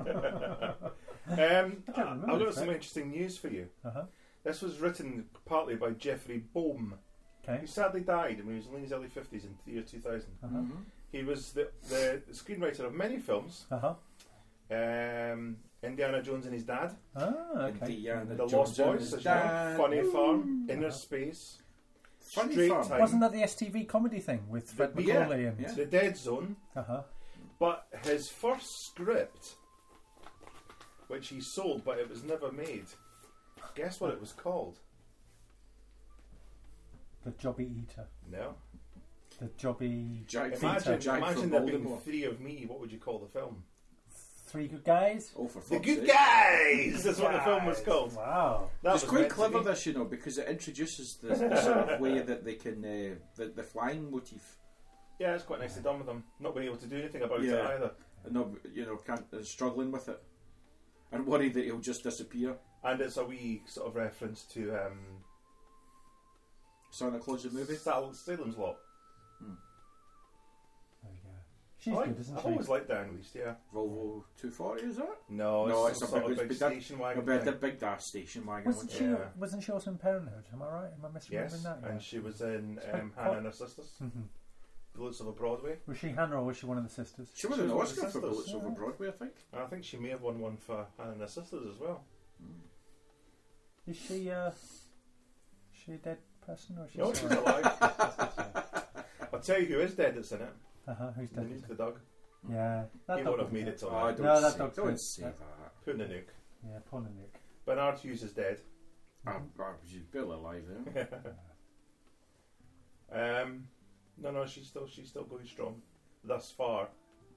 Um, remember I've got this some bit. interesting news for you. Uh-huh. This was written partly by Jeffrey Bohm, Okay. who sadly died when he was in his early fifties in the year two thousand. Uh-huh. Mhm. He was the, the screenwriter of many films, Uh-huh. um, Indiana Jones and His Dad, Ah, okay. Indiana The Jones Lost and Boys, his as you know, dad. Funny Farm, Inner Space, Funny Straight Farm. Time, Wasn't that the S T V comedy thing with Fred The- McCauley yeah, and? yeah. The Dead Zone. Uh-huh. But his first script, which he sold but it was never made, guess what it was called? The Jobby Eater. No. The Jobby Jack Imagine, Jack imagine from there being Baltimore. three of me. What would you call the film? Three Good Guys. Oh, for The fuck's Good sake. Guys! That's what the film was called. Wow. That It's was quite meant to clever, be. this, you know, because it introduces the, the sort of way that they can uh, the, the flying motif, Yeah, it's quite nicely done with them. Not being able to do anything about Yeah. it either. and not you know can't uh, struggling with it, and worried that he'll just disappear. And it's a wee sort of reference to um, Santa Claus the movie. Sal- Salem's Lot. There we go. She's I like- good, isn't I've she? always liked Diane Reese, yeah. Volvo two forty, is that? No, No, it's, it's some a sort big- of big big- that- station A wagon big, thing. a big dash station wagon. Wasn't wasn't she? it? Yeah. Wasn't she also in Parenthood? Am I right? Am I misremembering Yes, that? and she was in It's quite um, co- Hannah and her Sisters, Mm-hmm. Bullets Over Broadway. Was she Hannah or was she one of the sisters? She won She an was one of the Oscar for sisters. Bullets Over Broadway, I think. And I think she may have won one for Hannah and her Sisters as well. Is she? Uh, is she a dead person or is she? No, she's alive. I'll tell you who is dead that's in it. Uh huh. Who's dead? Nuke the dog. Yeah, that He dog won't have was made dead. it to Oh, I that. don't No, that say, dog's don't good. say Yeah. that. Putting a nuke. Yeah, poor Nuke. Bernard Hughes is dead. Ah, ah, she's barely alive there. Um, no, no, she's still she's still going strong thus far.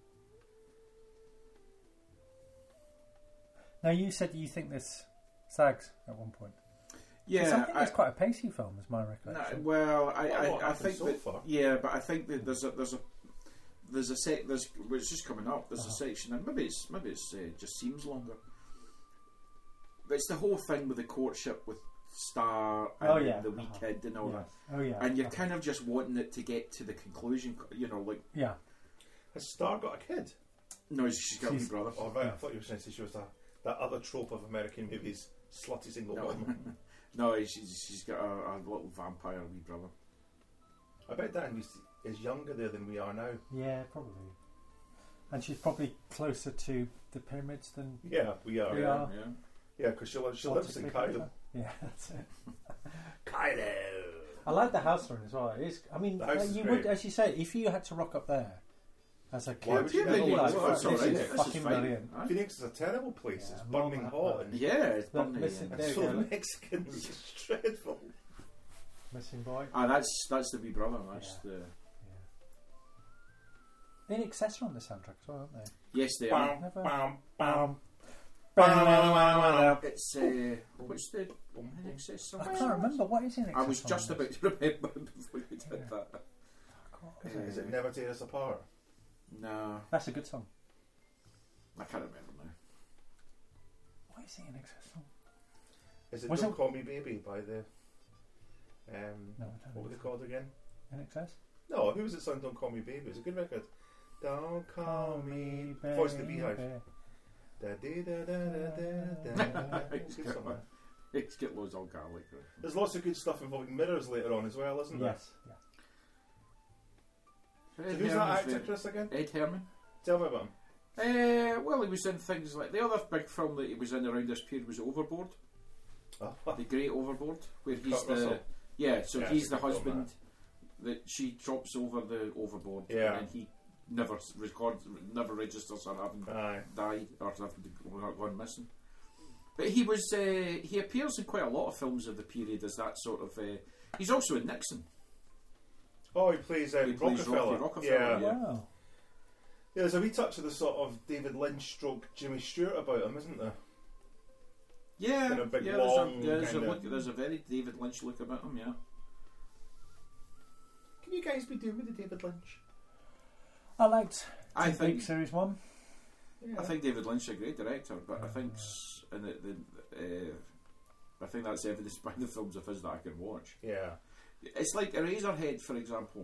Now, you said you think this sags at one point. 'Cause Yeah, I think it's quite a pacey film, is my recollection. No, well, I, Well, what I, I happened think so that far? yeah, but I think that there's a there's a there's a sec there's well, it's just coming up. There's Uh-huh. a section, and maybe it's maybe it's uh, just seems longer. But it's the whole thing with the courtship with Star and Oh, yeah. the wee Uh-huh. kid and all Yes. that, Oh, yeah. and you're Okay. kind of just wanting it to get to the conclusion. You know, like Yeah. Has Star got a kid? no, she's got a wee She's- brother. Oh, right, I thought you were going to say she was that, that other trope of American movies, slutty single No. woman. No, she's she's got a, a little vampire wee brother. I bet Dan is, is younger there than we are now. Yeah, probably. And she's probably closer to the pyramids than... Yeah, we are. We Yeah, are. yeah, because she, lives- she lives in Kylo. Yeah, that's it. Kylo! I like the house they're in as well. It is, I mean, The house like is you great. would, as you say, if you had to rock up there as a kid, Why would you you'd never be want like, to? "Fuck, It's this alright, is this is fucking fine." brilliant. Aye. Phoenix is a terrible place. Yeah, It's well, burning that- hot and Yeah, it's But burning. listen, yeah. there it's you full go. of Mexicans. It's dreadful. Missing boy. Ah, that's that's the wee brother. That's Yeah. the Yeah. In excess are on the soundtrack as well, aren't they? yes, they are. Bam, Never- bam, Um, bam. It's uh, what's the in excess song? I can't remember what is in excess. I was on just this? about to remember before you did Yeah. that. God, Is it, is it Never Tear Us Apart? No, That's a good song. I can't remember now. What is it in excess on? Is it Was Don't it- Call Me Baby by the... Um, No, I don't what know. were they called again? In excess? No, who was it sung Don't Call Me Baby? It was a good record. Don't call me... Voice of the Beehive. Da, da, da, da, da, da, da. It's good song, man. Let's get loads of garlic. Right? There's lots of good stuff involving mirrors later on as well, isn't there? Yes. Yeah. So Ed who's that Herman's actor, very- Chris, again? Ed Herman. Tell me about him. Uh, well, he was in things like the other big film that he was in around this period was Overboard, Oh, the Great Overboard, where he's Kurt the Russell. yeah. So Yeah, he's it's a the good film, husband that she drops over the overboard, Yeah. and he never s- records, never registers her having Aye. died or having gone missing. But he was uh, he appears in quite a lot of films of the period as that sort of. Uh, he's also in Nixon. Oh, he plays, um, He plays Rockefeller. Rocky Rockefeller, Yeah. Yeah. Wow. Yeah, there's a wee touch of the sort of David Lynch stroke Jimmy Stewart about him, isn't there? Yeah, Kind of big, yeah. long, There's a, there's, a kinda- look, there's a very David Lynch look about him. Yeah. Can you guys be doing with the David Lynch? I liked I Twin think Peaks Series one. Yeah. I think David Lynch is a great director, but I think s- and the, the uh, I think that's evidenced by the films of his that I can watch. Yeah. It's like Eraserhead, for example.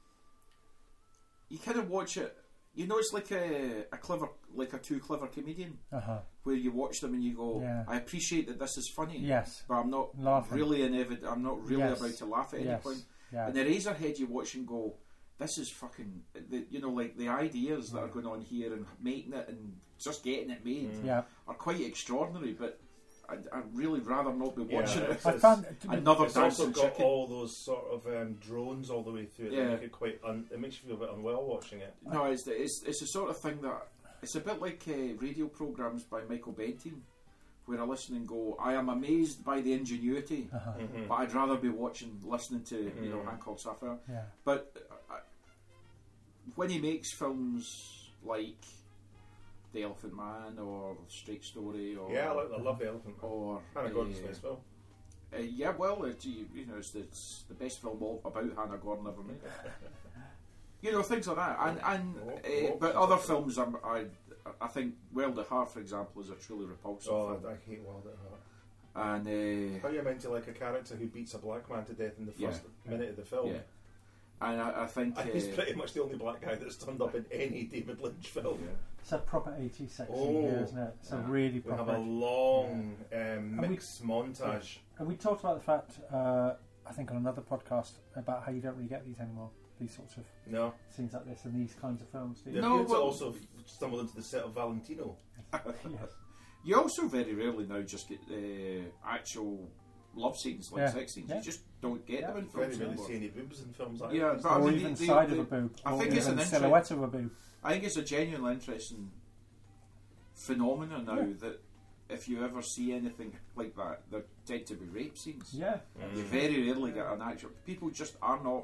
You kind of watch it. You know, it's like a, a clever, like a too clever comedian, Uh huh. where you watch them and you go, Yeah. "I appreciate that this is funny, Yes. but I'm not Laughing. really in evid- I'm not really Yes. about to laugh at any Yes. point." Yeah. And Eraserhead, you watch and go, "This is fucking," the, you know, like the ideas that are going on here and making it and just getting it made Mm. Yeah. are quite extraordinary. But I'd, I'd really rather not be Yeah, watching it. it's- I found Another It's also dancing got chicken. all those sort of um, drones all the way through it. Yeah. That make it quite. Un- it makes you feel a bit unwell watching it. No, it's the, it's it's the sort of thing that it's a bit like uh, radio programs by Michael Benton, where I listen and go, "I am amazed by the ingenuity, Uh-huh. Mm-hmm. but I'd rather be watching, listening to you know Mhm. Hancock Sapphire." Yeah. But uh, when he makes films like The Elephant Man or Straight Story or Yeah, I, like, I love the Elephant. or Hannah uh, Gordon's nice film. uh, yeah, well, it, you, you know, it's, it's the best film all about Hannah Gordon ever made. You know, things like that, and and Oh, uh, oh, but oh, other oh. films, I'm, I I think Wild at Heart, for example, is a truly repulsive Oh, film, I hate Wild at Heart. and uh, How are you meant to like a character who beats a black man to death in the Yeah. first minute of the film? yeah, and I, I think uh, And he's pretty much the only black guy that's turned up in any David Lynch film. yeah. It's a proper eighties sex Oh. scene here, isn't it? It's a Yeah. really We have proper. a long um, And we- mixed montage. And we talked about the fact, uh, I think on another podcast, about how you don't really get these anymore. These sorts of No, scenes like this and these kinds of films. Do you? they're No, good to well- also stumble into the set of Valentino. Yes. You also very rarely now just get uh, actual love scenes like Yeah. sex scenes. Yeah. You just don't get Yeah. them in Very films rarely anymore. see any boobs in films. Either. Yeah, but I Or mean, even the- side the- of a boob. I or think it's even an inter- silhouette of a boob. I think it's a genuinely interesting phenomenon now Yeah. that if you ever see anything like that, there tend to be rape scenes. Yeah. You Mm. very rarely get an actual. People just are not.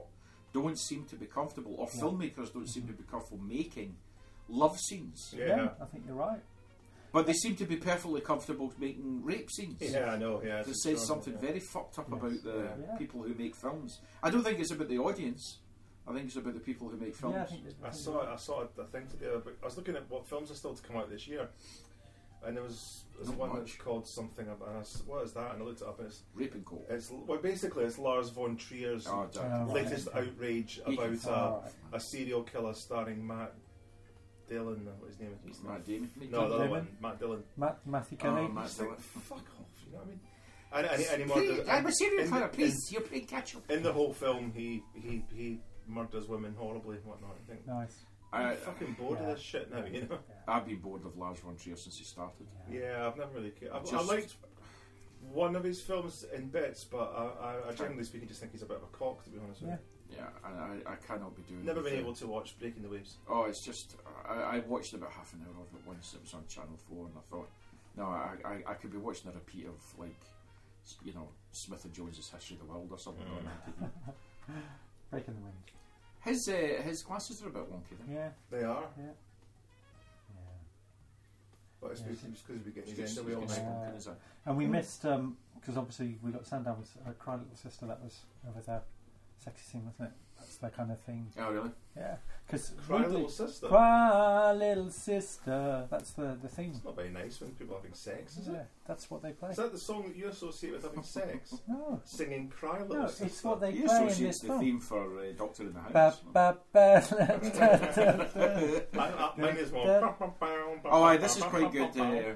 don't seem to be comfortable, or Yeah. filmmakers don't seem to be comfortable making love scenes. Yeah. Yeah, I think you're right. But they seem to be perfectly comfortable making rape scenes. Yeah, I know. Yeah, It it's says extraordinary, something yeah. very fucked up Yes. about the Yeah. people who make films. I don't think it's about the audience. I think it's about the people who make films. Yeah, I think that- I think saw you're I saw a thing today. About, I was looking at what films are still to come out this year, and there was, there's Not one much. that's called something. And I s what is that? And I looked it up, and it's Rape and co. it's well basically it's Lars von Trier's Oh, damn. Oh, right. latest outrage He- about Oh, a, right. a serial killer starring Matt Dillon. What his name is? His name- Matt Damon. No, the other Damon? one, Matt Dillon. Matt, Matthew Kelly. Oh, Matt It's like, Dillon. fuck off, you know what I mean? And, and, and he murders, I'm a serial in- killer, in- please. You're playing catch up. In the whole film, he he he murders women horribly and whatnot. I think. Nice. I'm I, fucking bored yeah. of this shit now, you know. Yeah. I've been bored of Lars von Trier since he started. Yeah, I've never really cared. I've, I Just- liked one of his films in bits, but I, I, I generally speaking just think he's a bit of a cock, to be honest with Yeah. you. Yeah, and I, I cannot be doing. Never with been it. able to watch Breaking the Waves. Oh, it's just I, I watched about half an hour of it once. It was on Channel Four, and I thought, no, I, I, I could be watching a repeat of like, you know, Smith and Jones's History of the World or something. Mm. on T V. Breaking the wind. His uh, his glasses are a bit wonky. Then. Yeah. They are, Yeah. Yeah. but it's Yeah, because it's- we're getting He's his got- end away all he's got night. Yeah. spunk in his eye. And we Mm. missed, because obviously we got Sandown's uh, Cry Little Sister, that was over there. Sexy scene, wasn't it? That's their kind of thing. Oh, really? Yeah. Because Cry Little Sister. Cry Little Sister. That's the, the theme. It's not very nice when people are having sex, is Yeah, it? that's what they play. Is that the song that you associate with having sex? No. Singing Cry Little No, Sister. it's what they He play in associates this the film. theme for uh, Doctor in the Ba, House. ba, ba, da, da, da. I, I, mine is more. Oh, aye, this is quite good, uh,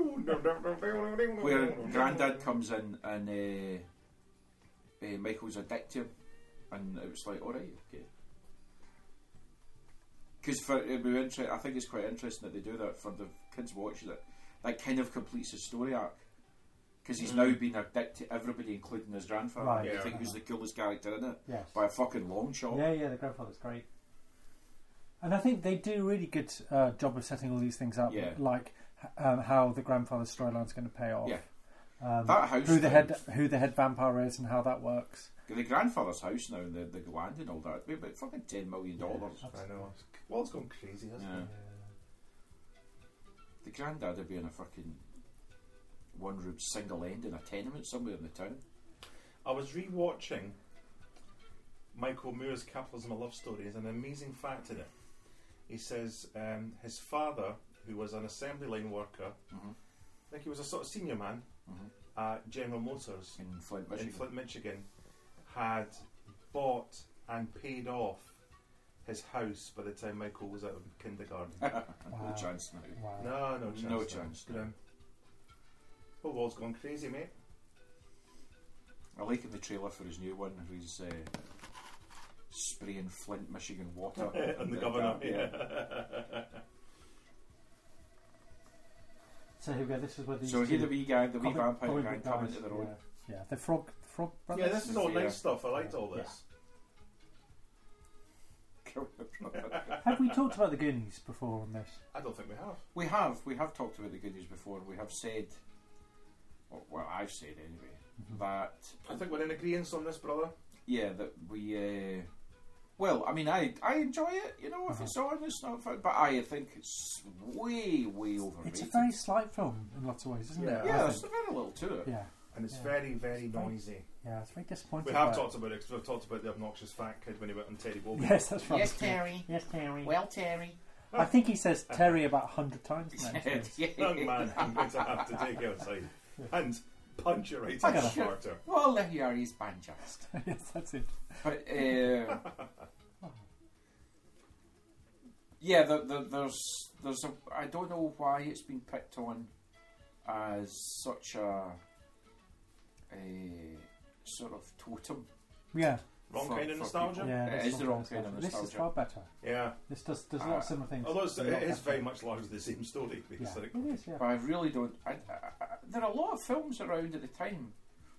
Where Grandad comes in and uh, uh, Michael's addicted, and it was like, all right, okay. Because for it'd be inter- I think it's quite interesting that they do that for the kids watching it. That kind of completes his story arc. Because he's Mm. now been a dick to everybody, including his grandfather. Right. I Yeah. think he was the coolest character in it Yes. by a fucking long shot. Yeah, yeah, the grandfather's great. And I think they do a really good uh, job of setting all these things up, Yeah. like um, how the grandfather's storyline's going to pay off. Yeah. Um, That house who the thing. head who the head vampire is and how that works. The grandfather's house now, the the land and all that, it'd be about fucking ten million dollars. Yeah. I know. World's gone crazy, hasn't Yeah. it? The granddad would be in a fucking one room single end in a tenement somewhere in the town. I was re-watching Michael Moore's Capitalism: A Love Story. There's an amazing fact in it. He says um, his father, who was an assembly line worker, Mm-hmm. I think he was a sort of senior man Mm-hmm. at General Motors In Flint, Michigan. in Flint, Michigan, had bought and paid off his house by the time Michael was out of kindergarten. No Wow. chance now. Wow. No, no chance. No chance, no. Um, whole world's gone crazy, mate. I like in the trailer for his new one where he's uh, spraying Flint, Michigan water. and the Yeah, governor, yeah. yeah. So here we go. This is where these So two here the wee guy, the wee comic- vampire comic guy book come guys, into the road. Yeah, yeah. The frog, frog brothers. Yeah, this is all Yeah. nice stuff. I liked all this. Have we talked about the Goonies before on this? I don't think we have. We have, we have talked about the Goonies before. We have said, well, well I've said anyway, Mm-hmm. that I think we're in agreement on this, brother. yeah, that we. Uh, well, I mean, I I enjoy it. You know, if Uh-huh. it's on, it's not fun. But I think it's way, way overrated. It's a very slight film in lots of ways, isn't Yeah. it? yeah, I there's think. very little to it. yeah, And it's Yeah. very, very It's very- noisy. yeah. It's very disappointing. We have by it. talked about it because we've talked about the obnoxious fat kid when he went on Terry Wogan. Yes, that's right. Yes, Terry. Yes, Terry. Well, Terry. I think he says Terry about a hundred times in that. series. Young man, I'm going to have to take you outside and punch you right I in the gotta- quarter. Well, here is Banjast. Yes, that's it. But uh, yeah, the, the, there's there's a I don't know why it's been picked on as such a, a sort of totem. Yeah, Wrong for- kind of for nostalgia? people. yeah. It this is the wrong nostalgia. kind of This is nostalgia. far better. Yeah. This does does a lot of Uh, similar things. Although it's, A lot it is better. very much largely the same story. Yeah, Because like, it is. Yeah. But I really don't. I, I, I, there are a lot of films around at the time.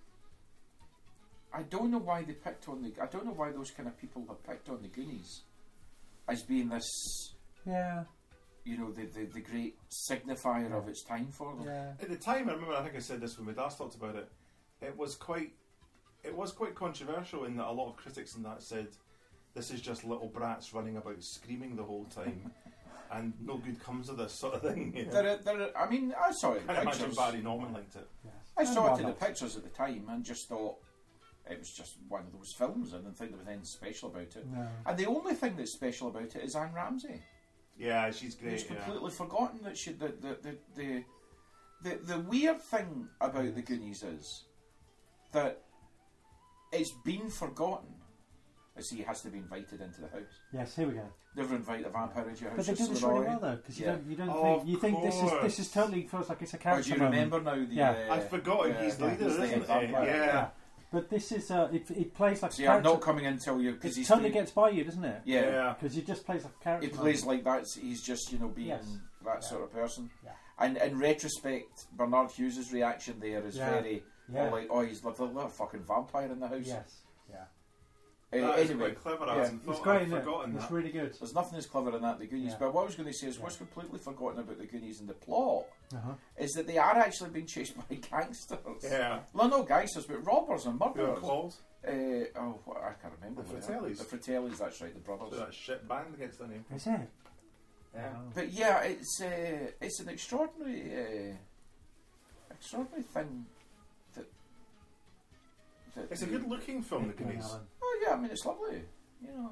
I don't know why they picked on the. I don't know why those kind of people have picked on the Goonies as being this, Yeah, you know, the the, the great signifier of its time for them. yeah. at the time, I remember, I think I said this when we last talked about it, it was quite it was quite controversial in that a lot of critics and that said this is just little brats running about screaming the whole time, and no good comes of this sort of thing. You know? There, are, there are, I mean, I saw it in I the imagine pictures. Barry Norman liked it. Yes. I And saw why it in the not? pictures at the time and just thought it was just one of those films. I didn't think there was anything special about it. No. And the only thing that's special about it is Anne Ramsey. Yeah, she's great. It's yeah. completely forgotten that she the the, the the the the weird thing about the Goonies is that it's been forgotten. I see, he has to be invited into the house. Yes, here we go. Never invite a vampire into your house. But they do just this so they're really all well right. though, because you Yeah. don't you don't Oh, think you think this is of this is totally feels like it's a Oh, character do you moment. remember now the? Yeah. Uh, I'd forgotten uh, he's yeah, leader, he's the isn't head he? vampire. Yeah. But this is uh, it, it plays like See, a I'm character. not coming until you because It he's totally doing- gets by you, doesn't it? Yeah. Yeah. Because he just plays like a character. He plays moment. like that. He's just you know being Yes. that Yeah. sort of person. Yeah. And in retrospect, Bernard Hughes' reaction there is Yeah. very Yeah. oh, like, oh, he's like a little fucking vampire in the house. Yes. Yeah. Uh, That is anyway, quite clever. I yeah. hadn't It's thought. great, I'd isn't it? forgotten It's that. really good. there's nothing as clever in that the Goonies. Yeah. But what I was going to say is, Yeah. what's completely forgotten about the Goonies and the plot Uh-huh. is that they are actually being chased by gangsters. Yeah. Well, not gangsters, but robbers and Who are murderers. called? Uh, oh, what, I can't remember. The what they are. Fratellis. The Fratellis, that's right, the brothers. That shit band gets their name. Is it? Yeah. Oh. But yeah, it's uh, it's an extraordinary, uh, extraordinary thing that. that It's a the- good looking film, The Go on, Goonies. Alan. Oh yeah, I mean it's lovely. You know,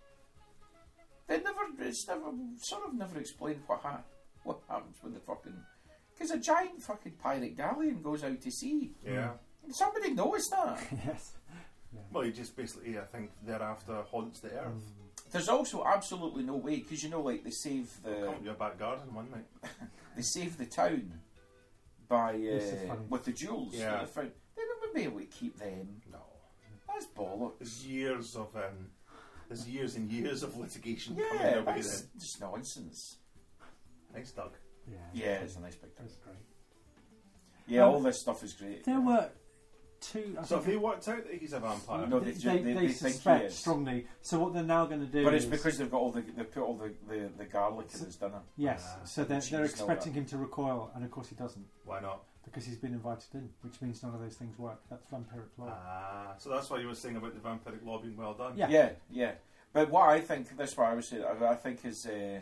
they never, it's never sort of never explained what ha- what happens when the fucking because a giant fucking pirate galleon goes out to sea. Yeah. Somebody noticed that. Yes. Well, he just basically, I think, thereafter haunts the earth. Mm. There's also absolutely no way because you know, like they save the Come to your back garden one night. they save the town by This is uh, funny. with the jewels. Yeah. That they found. They wouldn't be able to keep them. No. That's bollocks. There's years of um, there's years and years of litigation coming Yeah, their way. that's Then just nonsense. nice, Doug. Yeah. Yeah, it's a nice picture. That's great. Yeah, Um, all this stuff is great. There were two. I So have think they worked out that he's a vampire? No, they, they- they, they- they they think he suspect is. strongly. So what they're now going to do But it's is because they've got all the they put all the, the, the garlic in his dinner. yes. Ah, so they're, cheese they're and all expecting that. him to recoil, and of course he doesn't Why not? because he's been invited in, which means none of those things work. That's vampiric law. Ah, so that's why you were saying about the vampiric law being well done. Yeah. Yeah, yeah. But what I think, that's what I was saying, I, I think is. Uh,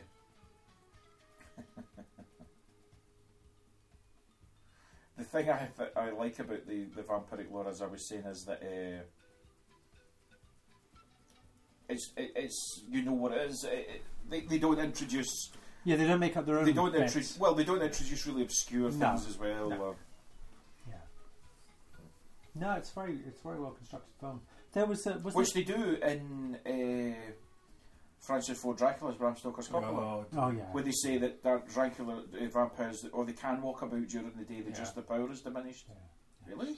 the thing I th- I like about the, the vampiric lore, as I was saying, is that uh, it's it, it's you know what it is. It, it, they they don't introduce Yeah, they don't make up their own. they don't bits. introduce well they don't introduce really obscure No. things as well. No. Or, Yeah. No, it's very it's very well constructed film. There was a, was which there, they do in uh, Francis Ford Dracula's Bram Stoker's Coppola. Oh, oh yeah. Where they say that, that Dracula uh, vampires, or they can walk about during the day, but Yeah. just the power is diminished. Yeah. Really?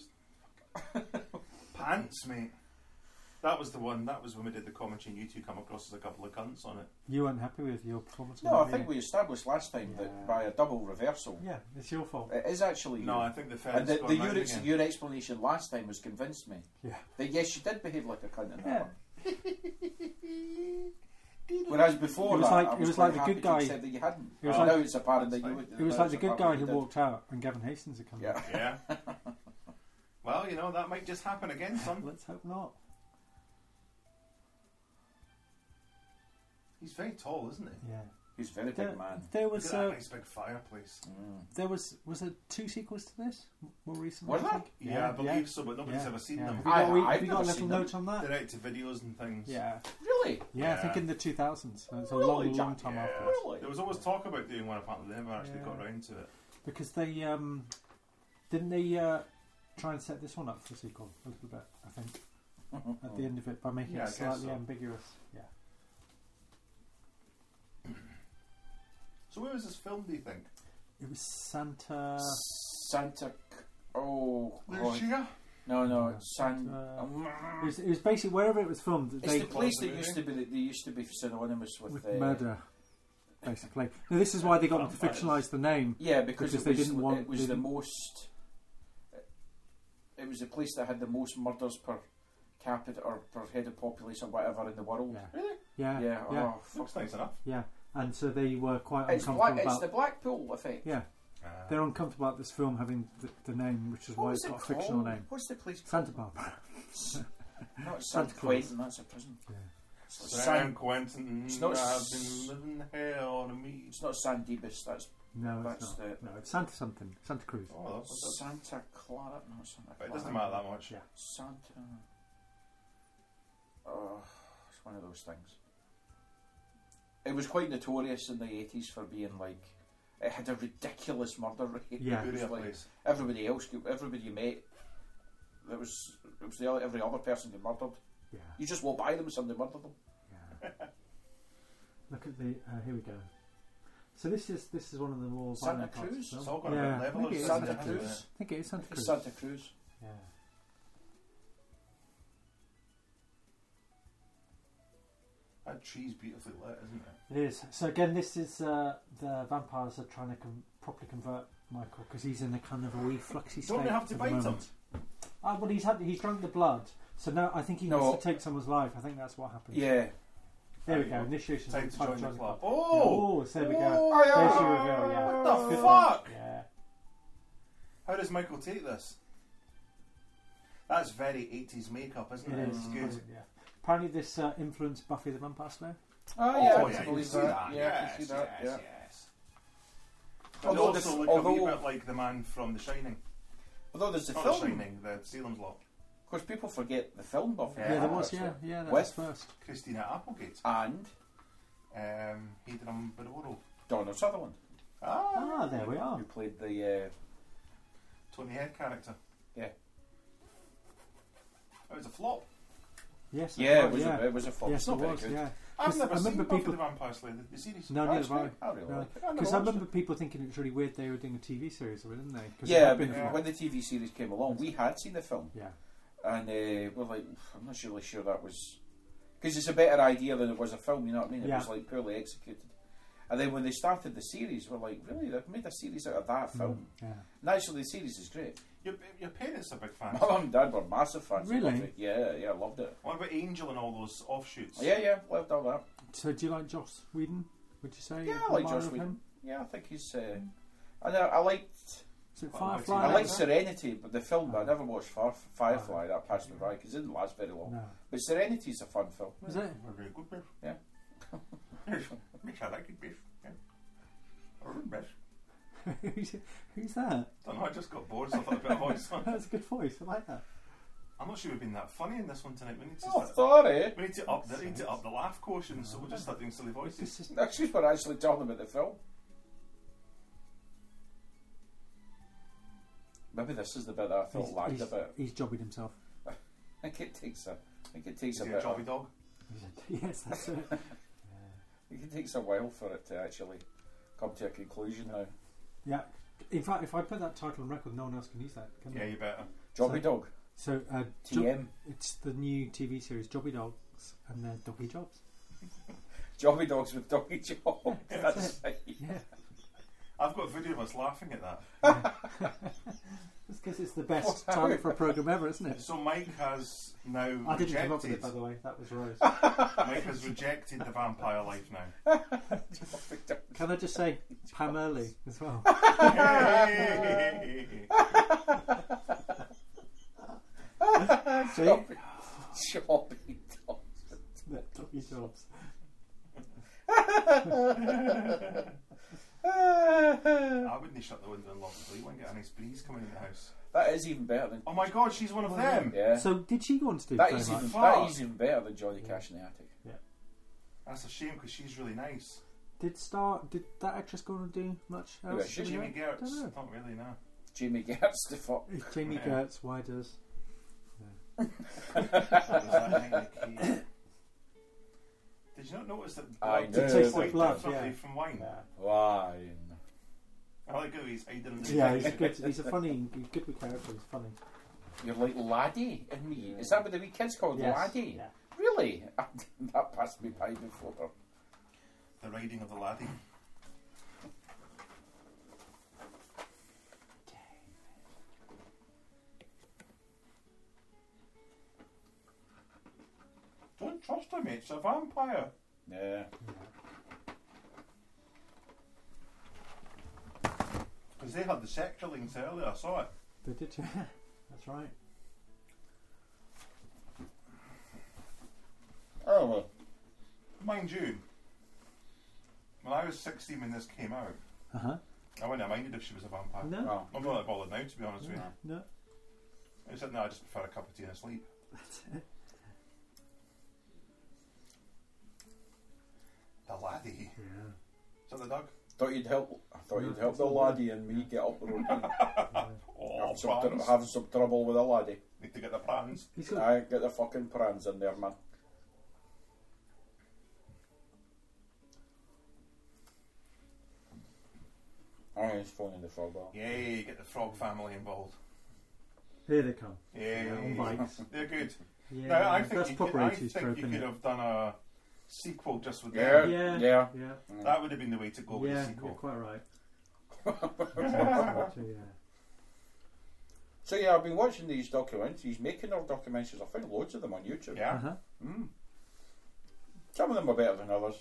Pants, mate. That was the one. That was when we did the commentary, and you two come across as a couple of cunts on it. You weren't happy with your performance? in No, I that think video? we established last time Yeah. that by a double reversal, Yeah, it's your fault. it is actually No, you. I think the And feds the, got the round your, again. your explanation last time has convinced me Yeah. that yes, you did behave like a cunt in that Yeah. one. Whereas before It was that, like- I it was, was quite like the happy good to guy- accept that you hadn't. it was And like- now it's apparent that That's you fine. would. It was now like the it's good apparent guy that who you did. walked out and Gavin Hastings had come Yeah. back. Yeah. Well, you know, that might just happen again, son. Let's hope not. He's very tall, isn't he? Yeah. He's a very There, big man. there Look was at that uh, nice big fireplace. Mm. there was was there two sequels to this m- more recently? Was I there? think? Yeah, I believe so, but nobody's yeah, ever seen yeah. them. Have you got, I- a wee- I've have you got a never little seen note on that? They're out to videos and things. Yeah. Really? Yeah, I think Yeah. in the two thousands. So it's a Really, long, long Jack? time Yeah. afterwards. Really? There was always talk about doing one, apparently they never actually Yeah. got around to it. Because they um, didn't they uh, try and set this one up for a sequel a little bit. I think at the end of it by making Yeah, I it guess slightly so. ambiguous. Yeah. So where was this film, do you think? It was Santa. Santa. C- Oh, God. Lucia? No, no, Yeah. San. Uh, um, It was, it was basically wherever it was filmed. it's They the place the that used to be. They used to be synonymous with, with uh, murder, basically. Now, this is why they got them to Vampires. fictionalise the name. Yeah, because, Because it they was, didn't want- it was they the didn't- most. It was the place that had the most murders per capita or per head of population, or whatever, in the world. Yeah. Really? Yeah, Yeah. yeah, Oh, fuck. Looks nice enough. yeah. And so they were quite It's, uncomfortable black, it's about. the Blackpool effect. Yeah, Uh, they're uncomfortable about this film having the, the name, which is What why was it's got it a fictional called? name. What's the place? Santa Barbara. Not Santa San Claus. Quentin. That's a prison. Yeah. San, San Quentin. it's not I've s- been living hell on me. it's not San Dibus. That's No, That's it's not. the- No, it's Santa something. Santa Cruz. Oh, that's, that's, Santa Clara. No, Santa but it Clara. doesn't matter that much. Yeah. Santa. Oh, it's one of those things. It was quite notorious in the eighties for being like it had a ridiculous murder rate. Yeah. It was Burial like place. everybody else, everybody you met, it was it was the, other- every other person you murdered. Yeah. You just walk by them and somebody murdered them. Yeah. Look at the. Uh, here we go. So this is this is one of the more Santa violent parts of Cruz? the It's film. all got a Yeah, bit I level think of it is Santa Santa Cruz. Cruz. I think it is Santa It's Cruz. Santa Cruz. Yeah. That tree's beautifully lit, isn't it? It is. So again, this is uh, the vampires are trying to com- properly convert Michael because he's in a kind of a wee fluxy state. Don't they have to at the bite him? moment. Ah, well, he's had he's drunk the blood, so now I think he No. needs to take someone's life. I think that's what happens. Yeah. There we There go. you go. Initiation. Time to Time join the club. Yeah. Oh! Oh, so there we go. Oh, yeah. There's your reveal. Yeah. What the Good fuck? one. Yeah. How does Michael take this? That's very eighties makeup, isn't it? It is. It's good. Brilliant, yeah. Apparently, this uh, influenced Buffy the Vampire Slayer. Oh yeah, Oh, I yeah, can you believe see that. that. Yeah, Yes, I can see that. yes, yeah. yes. But Although they also this- look a although- wee bit like the man from The Shining. Although there's the Not film, The Shining, the Salem's Lot. of course, people forget the film Buffy. Yeah, there was. actually. Yeah, yeah, that With- was first. Christina Applegate. And Um, Hadram Baroro. Donald Sutherland, Ah, there we are. who played the. Uh, Tony Head character. Yeah. It was a flop. Yes. that's yeah, right, it was yeah. a, it was a flop. Yes, It's it not very was. good. Yeah. I've 'Cause never I seen remember Buffy people- the Vampire Slayer, the, the series. No, Oh, neither it's have I. great. I really No. like it. I never Because I watched remember it. people thinking it was really weird they were doing a T V series of it, didn't they? 'Cause it Yeah, had been but a flop. when the T V series came along, we had seen the film, Yeah. and uh, we're like, I'm not really sure that was because it's a better idea than it was a film. You know what I mean? It Yeah. was like poorly executed. And then when they started the series, we're like, really? They've made a series out of that film? Mm, yeah. And actually, the series is great. Your, your parents are big fans. My mum and dad were massive fans. They Really? loved it. Yeah, yeah, loved it. What about Angel and all those offshoots? Yeah, yeah, loved all that. So, do you like Joss Whedon? Would you say? Yeah, You're I like admirer Joss of Whedon. him? Yeah, I think he's. Uh, I know. I liked. Is it Quite like Firefly? him. I liked that? Serenity, but the film. But I never watched Far, Firefly. Oh. That passed me by because it didn't last very long. No. But Serenity's a fun film. Is it? A very good beef. Yeah. Yes, yes, I like it beef. Yeah. I ruined beef. who's, who's that? Don't know, I just got bored, so I thought I'd put a voice on. That's a good voice. I like that. I'm not sure we've been that funny in this one tonight. We need to, Oh, start, sorry. we need to up the we need to up the laugh quotient, so we'll just start doing silly voices. This is, Actually, we're actually talking about the film. Maybe this is the bit that I thought he's, lagged he's, a bit. he's jobbied himself. I think it takes a. I think it takes Is a he bit. a jobby dog? He's a- yes, that's it. I think it takes a while for it to actually come to a conclusion now. Yeah. In fact, if I put that title on record, no one else can use that. Can Yeah, they? you better. Jobby So- Dog. So, uh, T Jo- M. it's the new T V series Jobby Dogs and their Doggy Jobs. Jobby Dogs with Doggy Job. That's That's right. Yeah. I've got a video of us laughing at that. That's because it's the best Wow. title for a program ever, isn't it? So Mike has now I didn't come up with rejected. it, by the way. That was Rose. Mike has rejected the vampire life now. Jobby Dog. Can I just say Pam Early as well? See? Jobby, Jobby Dogs. The Doggy Jobs. I wouldn't shut the window and lock the door. You won't get a nice breeze coming in the house. That is even better than. Oh my god, she's one of them. Yeah. So, did she go on to do That so is much? even Fuck. that is even better than Johnny Cash in the Attic. That's a shame because she's really nice. Did Star? Did that actress go on to do much Who else? is she? Do we Jamie know? Gertz. Don't know. Not really, no. Jamie Gertz, the fuck. It's Jamie Yeah. Gertz. Why does? What was that name of the key? Did you not notice that I blood know. tastes The quite blood, differently yeah. from wine? Wine. I like how he's hiding in the Yeah, he's good. He's a funny. He's good with character. He's funny. You're like Laddie in me. Is that what the wee kids called Yes. Laddie? Yeah. Really? That passed me by before. The riding of the laddie. Don't trust him, it's a vampire. Yeah. Because they had the sector links earlier, I saw it. They did. That's right. Oh well. mind you, when I was sixteen when this came out, Uh huh. I wouldn't have minded if she was a vampire. No. Oh. I'm not that bothered now, to be honest with you. No. I said, no, I just prefer a cup of tea and a sleep. That's it. The laddie. Yeah. Is that the dog? Thought you'd help. I thought No, you'd help it's the not laddie and me get up the road. Yeah. Oh, having, some tr- prans. having some trouble with the laddie. Need to get the prans. He's got. I get the fucking prans in there, man. Oh, he's phoning the frog off. Yay, get the frog family involved. Here they come. Yay. Yeah, on bikes. They're good. Yeah. now, I think that's you proper could, I eighties think trope, you isn't could it? have done a sequel just with Yeah, them. Yeah. yeah. Yeah. That would have been the way to go with Yeah. the You're sequel. quite right. Yeah. So, yeah. So yeah, I've been watching these documentaries. He's making our documentaries. I found loads of them on YouTube. Yeah. Uh huh. Mm. Some of them are better than others.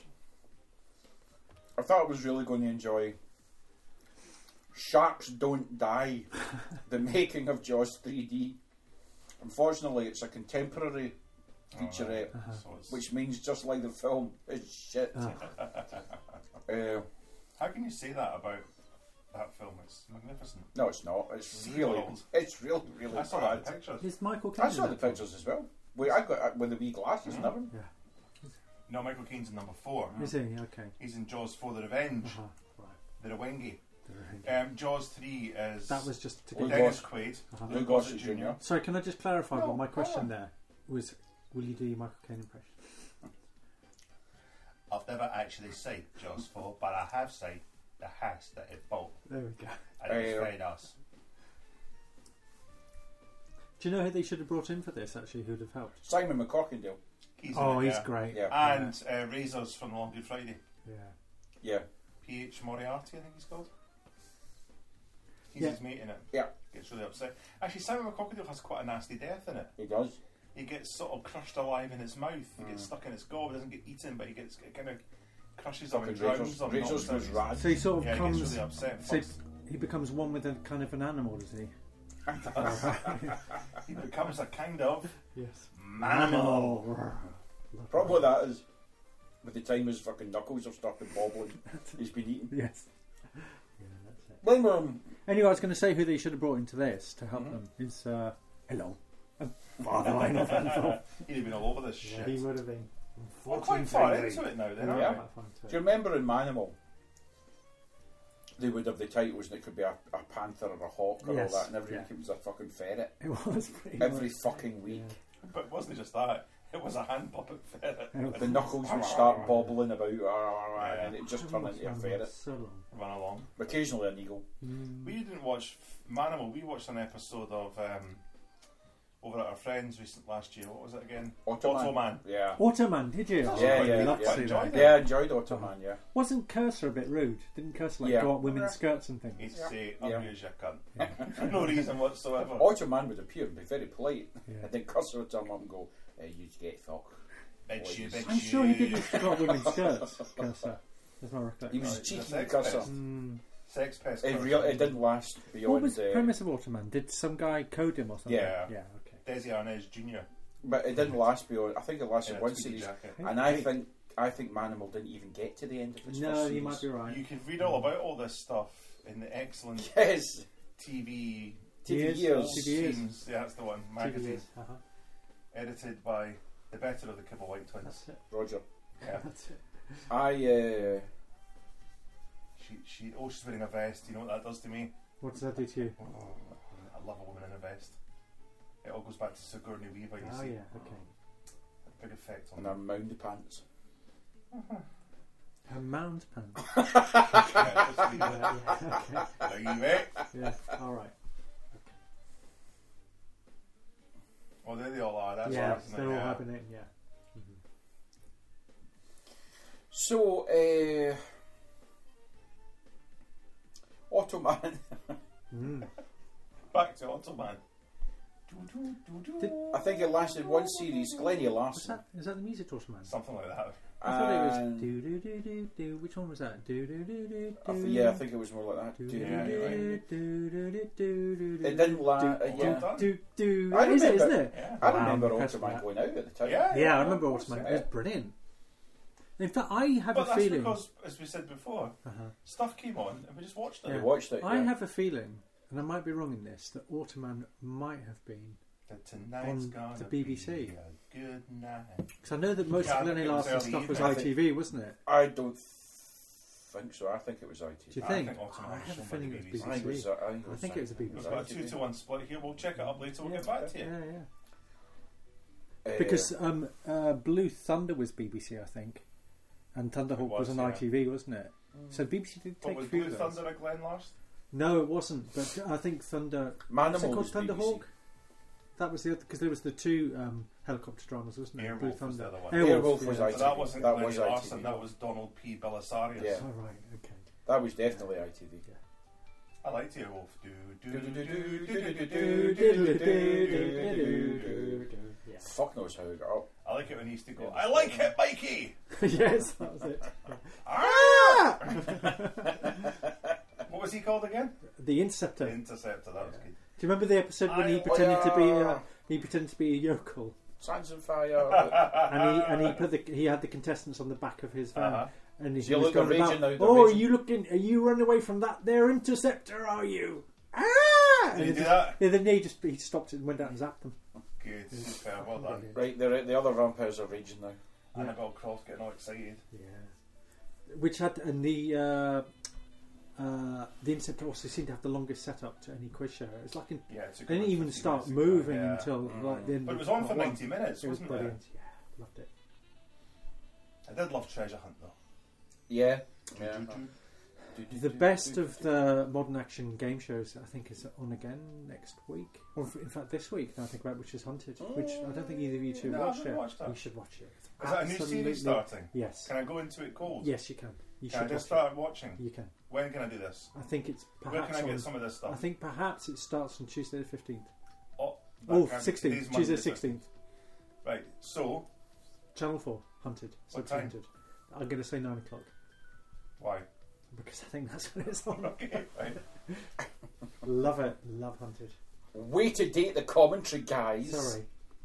I thought I was really going to enjoy Sharks Don't Die, the making of Jaws three D. Unfortunately, it's a contemporary featurette, Uh-huh. So it's- which means just like the film, it's shit. Oh. Uh, How can you say that about that film? It's magnificent. no, it's not. It's Sea really, World. it's really, really I saw that in bad. pictures. Is Michael I Caine saw in the that film? pictures as well. Wait, I got it with the wee glasses and Mhm. everything. Yeah. No, Michael Caine's in number four. Is he? Okay. He's in Jaws four: The Revenge. Uh-huh. Right. The Rewenge. There we go. Um, Jaws three is That was just to Lou get. Dennis Goss- Quaid. Uh-huh. Lou Lou Gossett Gossett Junior Sorry, can I just clarify No, what my go question on. there was? Will you do your Michael Caine impression? I've never actually said Jaws four, but I have said the house that it built, There we go. and it's Uh, very nice. Do you know who they should have brought in for this? Actually, who'd have helped? Simon McCorkindale. He's Oh, in it, he's yeah. great. Yeah. And uh, Razors from the Long Good Friday. Yeah. Yeah. P H Moriarty, I think he's called. He's Yeah. his mate in it. Yeah. Gets really upset. Actually, Simon McCorkindale has quite a nasty death in it. He does. He gets sort of crushed alive in his mouth. He Mm. gets stuck in his gob. Doesn't get eaten, but he gets it kind of crushes him Fucking and drowns Razors, him. Razors knocks goes him. rad. So he sort of Yeah, he comes. gets really upset. so Fucks- he becomes one with a kind of an animal, does he? he becomes a kind of Yes. manimal. Problem with that is, by the time his fucking knuckles are starting bobbling, he's been eaten. Yes. Yeah, that's it. When um, Anyway, I was going to say who they should have brought into this to help Mhm. them is uh, hello, Father Lionel Van Thorpe. He'd have been all over this Yeah, shit. he would have been. We're quite far into it now, then, Yeah, aren't Yeah. we? quite fun too. do you remember in Manimal, they would have the titles and it could be a, a panther or a hawk or Yes, all that, and every yeah. week it was a fucking ferret. It was pretty Every much. fucking week. But it wasn't just that. It was a hand puppet ferret. Yeah. The knuckles would start bobbling about, and it just turned into a ferret. So long. Run along. Occasionally an eagle. Mm. We didn't watch Manimal. We watched an episode of um, over at our friends recent last year. What was it again? Automan. Automan. Yeah. Automan, did you? Yeah, Oh, yeah, I'd yeah, love to yeah. see Enjoyed that. it. Yeah, I enjoyed Automan, yeah. Wasn't Cursor a bit rude? Didn't Cursor like Yeah. go up women's Yeah. skirts and things? He'd Yeah. say, Yeah. ugly as you cunt. For no reason whatsoever. Automan would appear and be very polite, Yeah. and then Cursor would turn up and go, uh, you get fuck. Bitch you, bitch I'm sure he you. didn't go up women's skirts. Cursor. There's no recollection. He was Right, a he's cheeky a sex Cursor. pest. Mm. Sex pest. It, person. real, it didn't last beyond. What was the uh, premise of Automan? Did some guy code him or something? Yeah. Yeah, okay. Desi Arnaz Junior But it didn't last beyond. I think it in lasted a one tweedy series, jacket. and I think I think Manimal didn't even get to the end of its No, first you series. might be right. You can read all about all this stuff in the excellent Yes, T V T V Years. years. T V years. teams. Yeah, that's the one. T V Magazine. is, uh-huh. Edited by the better of the Kibble White twins. That's it. Roger. Yeah. That's it. I uh, She, she, oh, she's wearing a vest. You know what that does to me? What does that do to you? Oh, I love a woman in a vest. It all goes back to Sigourney Weaver, you Oh, see. yeah, okay. Big effect on and her. her moundy pants. Her mound pants. Yeah, just leave Yeah, it. yeah, okay. Leave it. Yeah, alright. Oh, there they all are. That's Yeah, right, isn't they're it? all Yeah. hibernating, yeah. So, uh, Automan. Mm. Back to Automan. Did- I think it lasted one series. Glennie What's Larson. that? Is that the music Automan? Something like that. I thought it was And- do do do do do. Which one was that? Do do do do I do. th- yeah, I think it was more like Do that. do Do- Yeah, do you're do do do do do do. It didn't last. Do, Uh, Well yeah, done. do do. I Is it? remember- Isn't it? Yeah. I Wow, remember I'm impressed with Automan that. going out at the time. Yeah. Yeah, I remember of course, Automan. yeah. It was brilliant. In fact, I have But a that's feeling. because, as we said before, Uh-huh. stuff came on and we just watched it. You Yeah. watched it. I yeah. have a feeling, and I might be wrong in this, that Automan might have been. That tonight's On gonna the B B C. be a good night. Because I know that most Yeah, I of Lenny think it was Larson's early stuff was evening, I I T V, wasn't it? I don't think so. I think it was I T V. Do you I think? think Automan Oh, I was have a shown by feeling the it was B B B C. B I think it was. C. I think it was, I think it was a B B C. We've got a two to one split here. We'll check it up later. We'll Yeah. get back to you. Yeah, yeah. Uh, Because um, uh, Blue Thunder was B B C, I think, and Thunderhawk It was, was, on yeah. I T V, wasn't it? So B B C did But take a was few Blue of those. Thunder a Glenn Larson? No, it wasn't. But I think Thunder. Manimal Was it called was B B C. Thunderhawk? That was the other because there was the two um, helicopter dramas, wasn't it? Blue Airwolf was the Thunder. other one. Airwolf was yeah. I So T V. that wasn't That Lenny was I T V. Larson. That was Donald P. Belisarius. Yeah. Oh right, okay. That was definitely I T V. I liked Airwolf. Do, do, do, Do, do, do, do, do, do, do, do, do. Yeah. Fuck knows how it got up. I like it when he used to go, I like it, Mikey! Yes, that was it. Ah! What was he called again? The Interceptor. The Interceptor, that was good. Do you remember the episode when he I- pretended to be Oh, a, yeah. he pretended to be a yokel, Sands and Fire. and he and he put the he had the contestants on the back of his van, Uh-huh. and he So you was look going at about, Raging now, the "Oh, are Raging- you looking? Are you running away from that there Interceptor? Are you?" Ah! Did And he he do just- that? Yeah, then he just he stopped it and went out and zapped them. Good, super, well done. Right, the, the other vampires are raging now. Annabelle Croft getting all excited. Yeah, which had and the uh, uh, the Interceptor also seemed to have the longest setup to any quiz show. It's like in, Yeah, it took they didn't about even fifty start minutes to go, moving yeah. until Mm. like the end. But it of was on for part one. ninety minutes, It was wasn't it? brilliant. Yeah, loved it. I did love Treasure Hunt though. Yeah. yeah. The best of the modern action game shows, I think, is on again next week, or in fact this week. Now I think about which is Hunted, which I don't think either of you two No, I watched haven't yet. watched that. You should watch it. It's Is that a new absolutely- series starting? Yes. Can I go into it cold? Yes, you can. You Can I should just watch start watching? it. You can. When can I do this? I think it's Where perhaps. can I get on- some of this stuff? I think perhaps it starts on Tuesday the fifteenth. Oh, that Oh, can't be- sixteenth. today's Tuesday Monday, the sixteenth. Right, so, Channel four. Hunted. What Subsea time? Hunted. I'm going to say nine o'clock why? because I think that's when it's on. Okay, fine. Love it. Love Hunted. Way to date the commentary, guys. Sorry.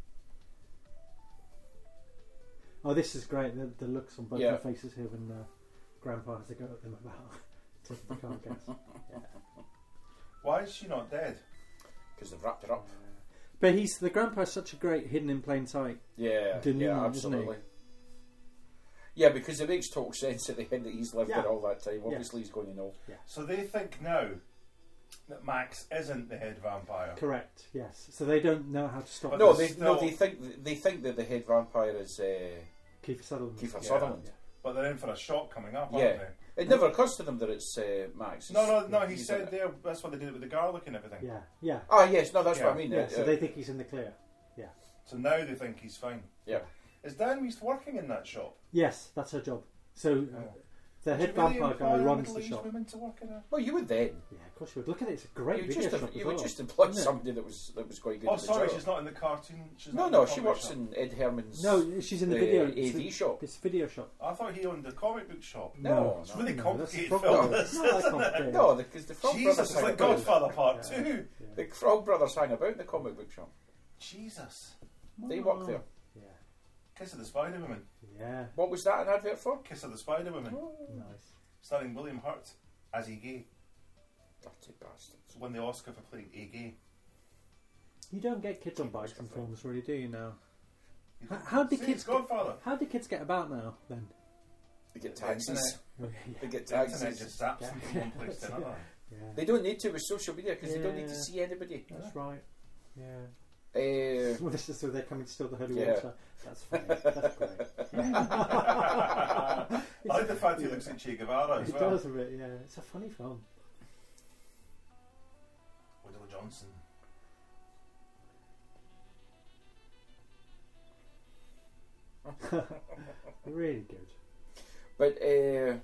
Oh, this is great. The, the looks on both Yeah. their faces here when uh, Grandpa has to go at them about taking the car gas. Yeah. Why is she not dead? Because they've wrapped it up. But he's the Grandpa is such a great hidden in plain sight. Yeah, Denouement, yeah, isn't he? absolutely. Yeah, because it makes total sense at the end that he's lived Yeah. there all that time. Yeah. Obviously, he's going to know. So they think now that Max isn't the head vampire. Correct. Yes. So they don't know how to stop. But No, this. they still- no, they think they think that the head vampire is. Uh, Kiefer Sutherland. Kiefer Yeah. Sutherland. Yeah. But they're in for a shock coming up, Yeah. aren't they? It never occurs to them that it's uh, Max. No, It's- no, no, he he's said in it. there, that's what they did with the garlic and everything. Yeah. Yeah. Ah, yes, no, that's Yeah. what I mean. Yeah. uh, So uh, they think he's in the clear. So now they think he's fine. Yeah. Is Dan Reese working in that shop? Yes, that's her job. So uh, Oh. the Would head you really vampire guy employ runs the middle-aged shop. women to work in a... Well, you would then. Yeah, of course you would. Look at it. It's a great You video just shop as you well. would just employ isn't it? somebody that was that was quite good. Oh, at the sorry, job. she's not in the cartoon. She's No, not in no, the she comic works shop. in Ed Herman's. No, she's in the uh, video. A It's V a- shop. It's a video shop. I thought he owned the comic book shop. No, It's no, really no, complicated that's a film. problem. This, Not that isn't it? complicated. No, because the Frog Jesus, Brothers it's hang like about. Godfather Part Yeah. Two. Yeah. The Frog Brothers hang about in the comic book shop. Jesus. They work there. Yeah. Kiss of the Spider Woman. Yeah. What was that an advert for? Kiss of the Spider Woman. Nice. Starring William Hurt as a gay. Dirty bastards. Won the Oscar for playing a gay. You don't get kids on bikes in films, really, do you now? How, how do See, kids? it's Godfather. How do kids get about now? Then. They get The taxis. internet. They get The internet taxis. just zaps them from one Yeah. place to another. Yeah. They don't need to with social media because they don't need to Yeah. see anybody. That's right. Yeah. Uh, Well, this is so they're coming to steal the holy Yeah. water. That's funny. That's great. I like the fact he looks at Che Guevara as It well. does a bit. Yeah. It's a funny film. Widow Johnson. Really good. but, uh,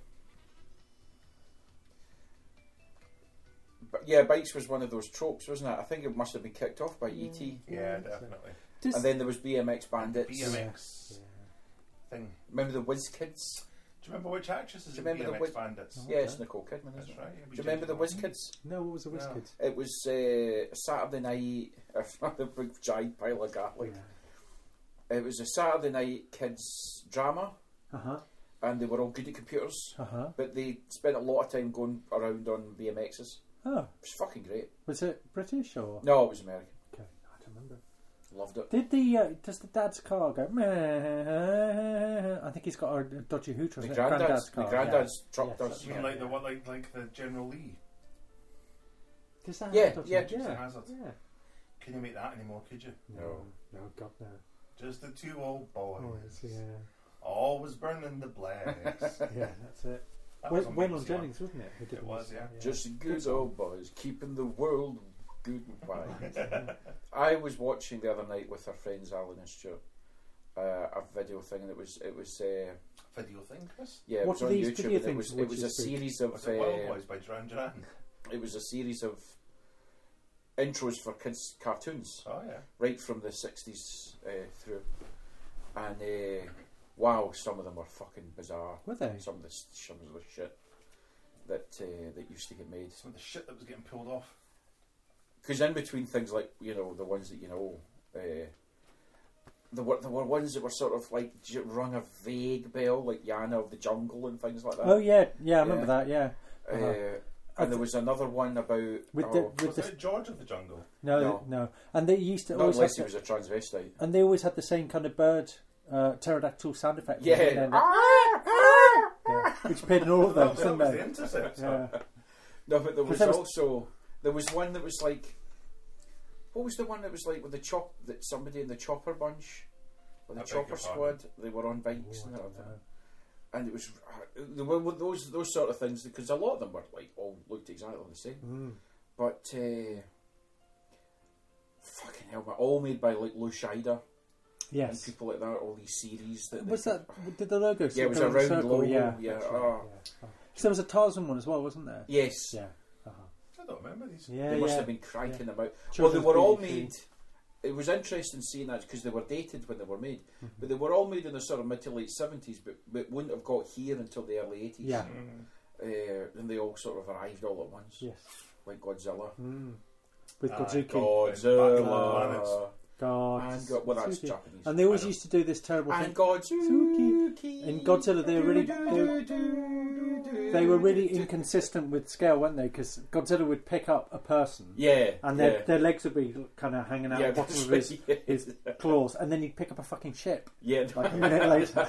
but yeah, bikes was one of those tropes, wasn't it? I think it must have been kicked off by E T. Yeah, so- definitely. Does- And then there was B M X Bandits. B M X Yeah. thing. Remember the Whiz Kids? Do you remember which actress is Do in you remember B M the X Wiz- Bandits? Oh. Yes, Nicole Kidman. That's Isn't it? right. yeah, Do you remember the Whiz Kids? No, what was the Whiz No. Kids? It was uh, Saturday night. The big giant pile of garlic. Yeah. It was a Saturday night kids drama, Uh huh. and they were all good at computers, Uh huh. but they spent a lot of time going around on B M Xs. Oh, It was fucking great. was it British or? No, it was American. Okay, I don't remember. Loved it. Did the uh, does the dad's car go? Meh? I think he's got a dodgy hooter. The isn't it? granddad's, the car. granddad's truck Yes, does. that's You mean Yeah. like the one, like like the General Lee? Yeah. Does that have Yeah, a dodgy yeah. hooter? Dukes of yeah. Hazzard. Yeah. Can you make that anymore? Could you? No. No, God no. Just the two old boys, Oh, it's, yeah. always burning the blaze. Yeah, that's it. That When, was on when B B on C Jennings, wasn't it? Who did It was, yeah. Just good old boys, keeping the world good and fine. I was watching the other night with our friends Alan and Stuart uh, a video thing, and it was it was uh, Video thing, Chris? yeah, it What was are on these YouTube. video And it things was it which was you a speak? series of Was it Wild uh, Boys by Duran Duran? it was a series of intros for kids cartoons, Oh yeah. right from the sixties uh, through, and uh, wow, some of them were fucking bizarre. Were they? Some of the s- some of the shit that uh, that used to get made. Some of the shit that was getting pulled off. Because in between things like, you know, the ones that you know, uh, there were there were ones that were sort of like j- rung a vague bell, like Yana of the Jungle and things like that. Oh yeah, yeah, I remember Yeah. that. Yeah. Uh, Uh-huh. and there was another one about With oh, the with Was the it George of the Jungle? no, No. no, and they used to not always unless he have was a transvestite. the, and they always had the same kind of bird uh, pterodactyl sound effect. Yeah. And then- yeah, which appeared in all of That, those, that didn't was the they? Interceptor. Yeah. No, but there was, there was- also there was one that was like, what was the one that was like with the chop that somebody in the Chopper Bunch, or the I beg Chopper your Squad, pardon? they were on bikes Oh, and I that. don't know. And it was uh, there were those those sort of things because a lot of them were like all looked exactly the same. Mm. But uh, fucking hell, but all made by like Lou Scheider and Yes. people like that. All these series that Was they- that did the logo? Yeah, it was go a in a round circle? logo, Yeah. yeah, that's oh. right, yeah. So there was a Tarzan one as well, wasn't there? Yes, Yeah. Uh-huh. I don't remember these. Yeah. they must yeah. have been cranking them out. Well, they Children's were all B B C. made. It was interesting seeing that because they were dated when they were made, Mm-hmm. but they were all made in the sort of mid to late seventies, but, but wouldn't have got here until the early eighties. Yeah. Mm. uh, and they all sort of arrived all at once, Yes. like Godzilla. Mm. With Ah, Godzuki. Godzilla. God. And God, well, that's Suki. Japanese. And they always I know. used to do this terrible And thing. Godzuki. In Godzilla, they were really they, they were really inconsistent with scale, weren't they? Because Godzilla would pick up a person, Yeah, and their yeah. their legs would be kind of hanging out Yeah, the bottom that's of his, right, yeah. his claws, and then he'd pick up a fucking ship Yeah. like a minute later.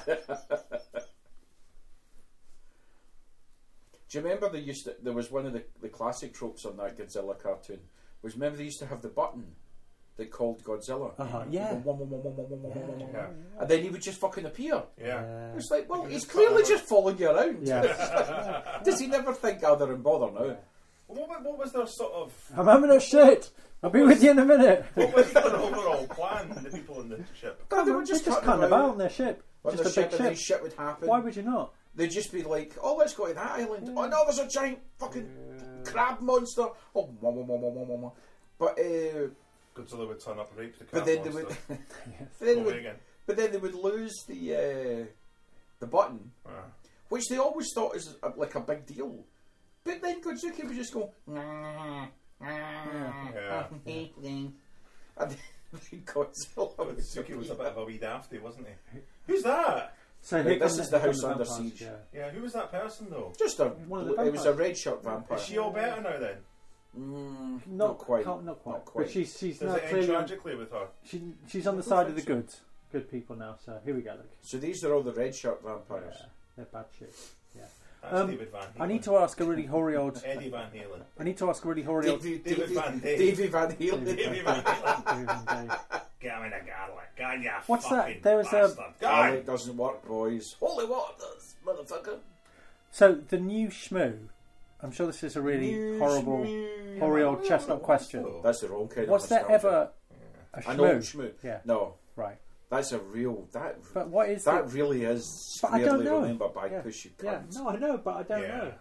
Do you remember they used to? There was one of the, the classic tropes on that Godzilla cartoon. Was remember they used to have the button that called Godzilla. Uh-huh, yeah. Yeah. And then he would just fucking appear. Yeah. It's like, well, You he's just clearly cut just following you around. Yeah. Does he never think, oh, they're in bother now? What, wa- what was their sort of? I'm having a shit. I'll be with you in a minute. What was their overall plan? The people in the ship. God, they were just, just just cutting cutting about about. on their ship. On Just the a ship, big and then ship. shit would happen. Why would you not? They'd just be like, oh, let's go to that island. Oh, no, there's a giant fucking crab monster. Oh, wah, wah, wah, wah, wah, wah. But, uh, Godzilla would turn up, rape the but crab then they monster. would, Yes. but then Go they would, away again. but then they would lose the uh, the button, Ah. which they always thought is a, like a big deal. But then Godzuki would just go, Yeah. and then Godzilla But would Suki was a appear. bit of a wee dafty, wasn't he? Who's that? So Right, here this come is the here come house under vampires, siege. yeah. Yeah, who was that person though? Just a, One of the it was a vampires. red shirt vampire. Is she all better now then? Mm, Not, not quite. Not, not quite. Not quite. But she's she's Does now it end clearly on, tragically with her? she, she's on the side of the good good people now. So here we go. Look. So these are all the red shirt vampires. Yeah, they're bad shit. That's Um, David Van Halen. I need to ask a really hoary old. Eddie Van Halen. I need to ask a really hoary old. Davy, David Davy, Van Dave. Davy Van Halen. Davy Van Halen. What's Get me the garlic. God, you What's that? fucking There was a- bastard. Oh, God! it doesn't work, boys. Holy water does, motherfucker. So the new Shmoo. I'm sure this is a really New horrible, Shmoo. hoary old chestnut question. That's the wrong kind Was of there nostalgia. ever a An old Shmoo? Shmoo? Yeah. No, Right. that's a real that. But what is that the, really is But I don't squarely know. remember by Yeah. push you Yeah. cunt. No, I know, but I don't Yeah. know.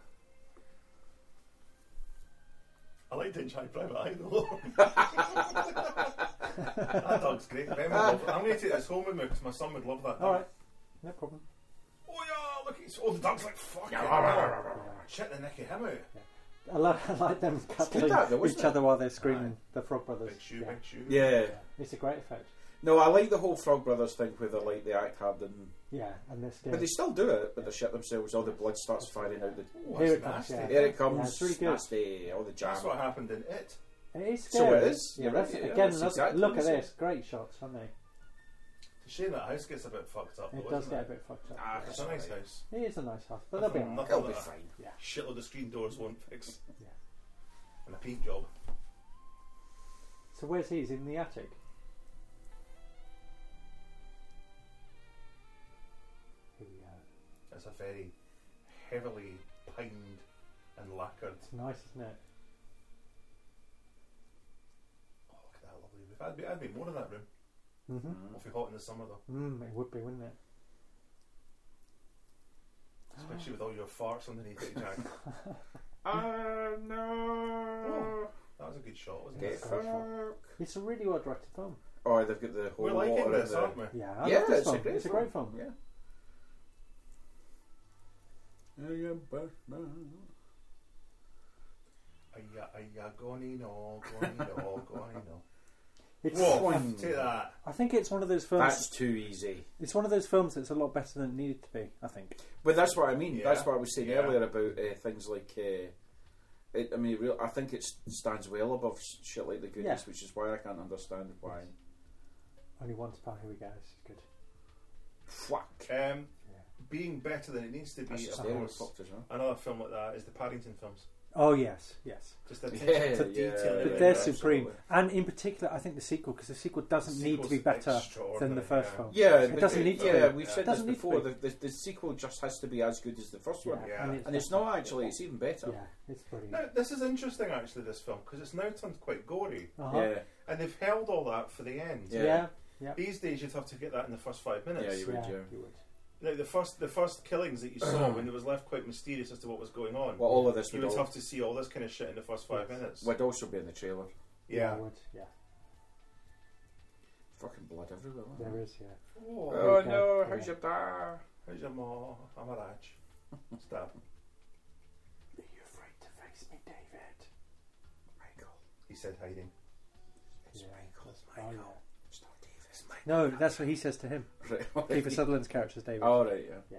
I like Ditch High Private Eye though. That dog's great. Ben would love it. I'm going to take this home with me because my son would love that dog. All right. No problem. Oh yeah, look, it's, oh the dog's like fucking Yeah. shit the neck of him out. I like, I like them cuddling that though, each isn't it? other while they're screaming. The Frog Brothers. Big shoe, Yeah. big shoe. Yeah. It's a great effect. No, I like the whole Frog Brothers thing where they like they act hard and Yeah, and this but they still do it, but they shit themselves. All the blood starts firing out. The Oh, Here that's it comes, nasty. yeah. here it comes. Yeah, it's really good. Nasty. All the jam. That's what happened in It. It is So scary. it is. Yeah, You're that's, right, yeah, again, that's another- exactly look what at it this. Great shots, aren't they? It's a shame that house gets a bit fucked up. It though, does isn't get a it? bit fucked up. Ah, yeah. It's a nice house. It is a nice house, but they'll be Nothing- alright. It'll nothing be that a fine. Yeah. Shitload of screen doors won't fix. Yeah. And a paint job. So where's he? He's in the attic. Here we go. It's a very heavily pined and lacquered. It's nice, isn't it? Oh, look at that lovely roof. I'd be, I'd be more in that room. Mm-hmm. Mm. It'll be hot in the summer though. Mm, it would be, wouldn't it? Especially with all your farts underneath it, Jack. Ah no. That was a good shot, wasn't Get it? That's a great shot. fuck. It's a really well directed film. Oh, they've got the whole We're liking water in this, there. aren't we? Yeah, I Yeah, love this it's a film. great It's a film. great film. Yeah. Aya, aya, goni no, goni no, goni no. It's, Whoa, One. take that. I think it's one of those films. That's too easy. It's one of those films that's a lot better than it needed to be. I think. But that's what I mean. Yeah. That's what I was saying Yeah. earlier about uh, things like. Uh, it, I mean, real, I think it stands well above shit like The Goodies, Yeah. which is why I can't understand why. Only one span. Here we go. This is good. Fuck. Um, Yeah. being better than it needs to be, That's of just very course. fucked as well. Another film like that is the Paddington films. Oh yes, yes. Just the Yeah, attention to yeah, detail. yeah, But in they're it. supreme, absolutely. and in particular, I think the sequel, because the sequel doesn't The need to be sequel's better than extraordinary, the first yeah. film. Yeah, It but doesn't the- need to Yeah, be. we've Yeah. said Doesn't this need to before. be. The, the, the sequel just has to be as good as the first Yeah, one, Yeah. and it's, and it's better. not actually. It's even better. Yeah, it's brilliant. Now, this is interesting actually, this film, because it's now turned quite gory. Uh-huh. Yeah, And they've held all that for the end. Yeah. Yeah, yeah, These days you'd have to get that in the first five minutes. Yeah, you would, yeah, yeah. you would. Like the first the first killings that you saw when it was left quite mysterious as to what was going on. well, all of this you would, would all, have to see all this kind of shit in the first five Yes. minutes. would also be in the trailer. Yeah. it would. Yeah, Fucking blood everywhere. wasn't there there? is. Yeah. Oh, Oh Okay, no! yeah. How's your da? how's your ma? I'm a raj. Stab. Are you afraid to face me, David? Michael. He said hiding. It's Yeah. Michael. Oh, Michael. yeah. It's not David. It's Michael. No, that's what he says to him. Right. Kiefer Sutherland's character is David. All right. Yeah. Yeah.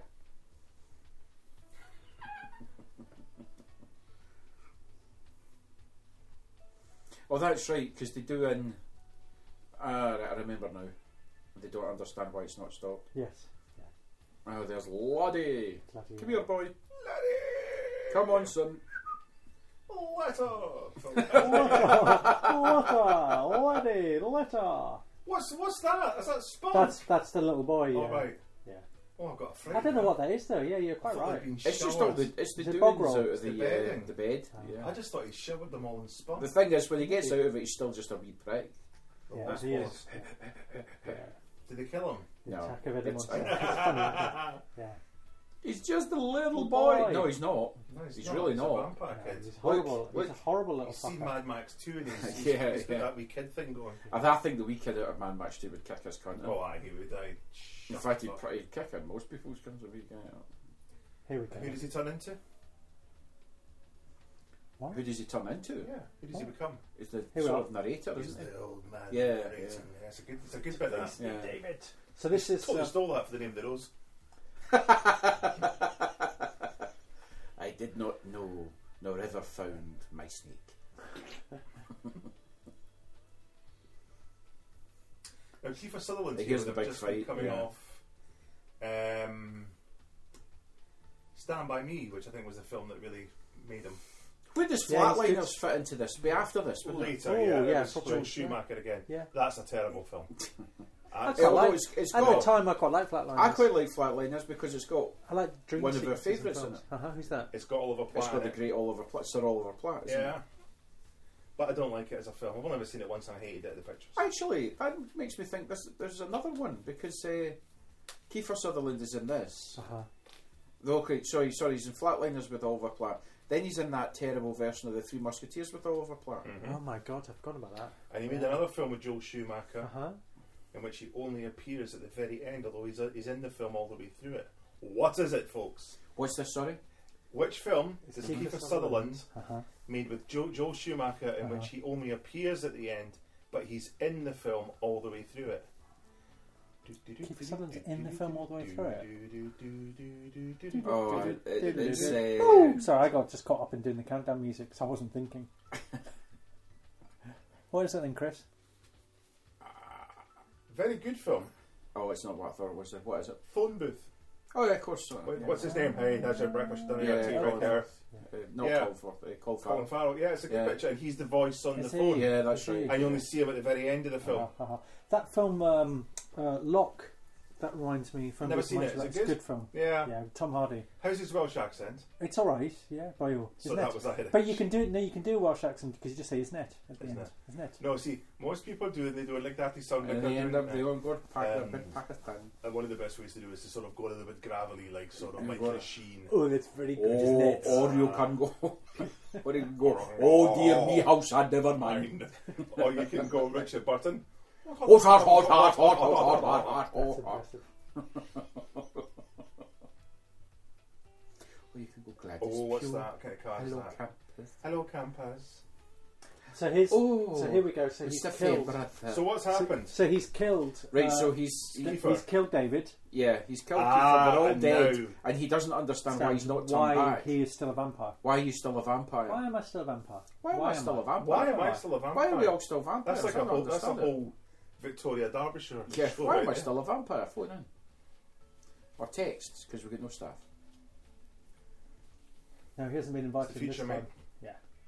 Oh, that's right. Because they do in. Ah, right, I remember now. They don't understand why it's not stopped. Yes. Oh, there's Lottie. Bloody Come here, boy. Laddie! Come on, son. Letter! Letter, Laddie, letter. what's what's that? Is that Spunk? That's that's the little boy. Yeah. All right. Yeah. Oh, I've got a friend. I don't know what that is though. Yeah, you're quite I thought right. they'd been It's just showered. all the it's the Is it doings bog out roll? of It's the the uh, bedding. the bed. Oh. Yeah. I just thought he shivered them all in Spunk. The thing is, when he gets out of it, he's still just a wee prick. Yeah, That's he what- is. Yeah. Did they kill him? The No. attack of Eddie It's- Monster. It's funny, isn't it? Yeah. He's just a little Little boy. boy. No, he's not. No, He's really he's not. A vampire Yeah, kid. he's horrible. Look, he's look. a horrible little You see fucker. Mad Max two and he's, he's, Yeah, he's got yeah. that wee kid thing going. I, I think the wee kid out of Man Match two would kick his cunt. Oh, aye, he would die. In fact, he'd probably kick in most people's cunts if he get out. Here we go. Who does he turn into? What? Who does he turn into? Yeah, who does he Oh. become? He's the Here we sort are. of narrator, He's isn't he? the old man. Yeah, narrating. yeah. yeah. It's a good, it's a good bit of that. Yeah. David. So this is. Totally Uh, stole that for the name of the rose. I did not know, nor ever found my snake. Now, Kiefer Sutherland's Here's here the with big just been fight, coming yeah. off um, Stand By Me, which I think was the film that really made him. Where does Yeah, he's Flatliners good. fit into this? Be after this, wouldn't it? Later, Oh, yeah, yeah, it was probably, Joel yeah. Schumacher again. Yeah. That's a terrible film. I That's- quite Although like- it's, it's At got, the time, I quite like Flatliners. I quite like Flatliners because it's got I like dream one of her sequences in favourites in films. it. Uh-huh. Who's that? it's got Oliver Platt. it's got in the it. great Oliver Platt, Sir Oliver Platt. Isn't Yeah. it? But I don't like it as a film. I've only ever seen it once and I hated it at the pictures. Actually, that makes me think this, there's another one because uh, Kiefer Sutherland is in this. Uh-huh. Okay, sorry, sorry, he's in Flatliners with Oliver Platt. Then he's in that terrible version of the Three Musketeers with Oliver Platt. Mhm. Oh my god, I forgot about that. And he made another film with Joel Schumacher Uh-huh. in which he only appears at the very end, although he's, he's in the film all the way through it. What is it, folks? What's this? Sorry. Which film It's is Kiefer Kiefer Sutherland Uh-huh. made with Joe, Joel Schumacher in Uh-huh. which he only appears at the end, but he's in the film all the way through it? Kiefer Sutherland's in the film all the way through it. Oh, it, it, it's. Uh, Oh, sorry, I got just caught up in doing the countdown music because I wasn't thinking. What is it then, Chris? Very good film. oh, it's not what I thought it was. What is it? Phone booth. Oh, yeah, of course. Uh, What- yeah. What's his name? Hey, that's your breakfast dinner. Yeah, Yeah, tea yeah, right there. Uh, not Yeah. Colin Firth. Uh, Colin Colin Farrell. Farrell. Yeah, it's a good Yeah. picture, and he's the voice on Is the he? phone. Yeah, that's Is he? right. And you only see him at the very end of the film. Uh, uh, that film, um, uh, Locke, that reminds me from Never this seen it. much- Is it It's good? a good film. Yeah. Yeah, Tom Hardy. How's his Welsh accent? It's all right. Yeah, by you. So Isn't that it? was Irish. But you can do no, you can do a Welsh accent because you just say "isn't it" at the Isn't end. it? Isn't it? No, see, most people do it. They do it like that. They sound like And they're they end doing up it. they all go to Pak- Um, Pakistan. And one of the best ways to do it is to sort of go a little bit gravelly, like sort of And like go- a sheen. Oh, that's very good, isn't Oh, it? or you can go. Or you can go. Oh dear me, how sad, never mind. Or you can go Richard Burton. Oh, hot, hot, hot, hot, hot, hot, hot, hot. That's Oh, hot. impressive. Or you can go Gladys. Oh, what's Pure. that kind of car is Hello, that? campus. Hello, campers. So here's. Oh, so here we go. So it's he's the killed. brother. So what's So, happened? so he's killed. Right, uh, so he's he, Kiefer. he's killed David. yeah, he's killed Ah, Kiefer. They're all and dead, now- and he doesn't understand why he's not turned why back. he is still a vampire. Why are you still a vampire? Why am I still a vampire? Why am I still a vampire? Why am Why? I still a vampire? Why are we all still vampires? That's like I a don't whole. That's a understand it. whole Victoria Derbyshire. Yeah, show why right am I there. still a vampire? Phone in. Or texts, because we've got no staff. No, he hasn't been invited. It's the this future, time. mate. Yeah.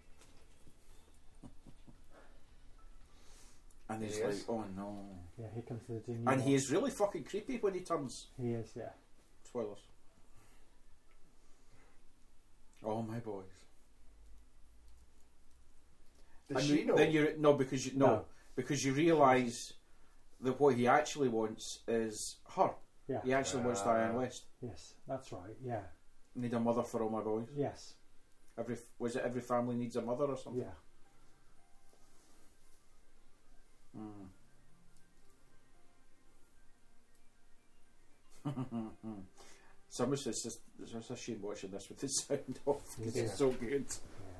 And he's He like, is. oh no. Yeah, he comes to the dinner. And he is really fucking creepy when he turns. He is. Yeah. Spoilers. Oh my boys. Does And she you- know? Then you no because you no, No. because you realise that what he actually wants is her. Yeah. He actually wants Ah. Diane West. Yes, that's right. Yeah. Need a mother for all my boys. Yes. Every was it every family needs a mother or something? Yeah. Mm. Someone says it's just it's just a shame watching this with the sound off because Yeah. it's so good. Yeah.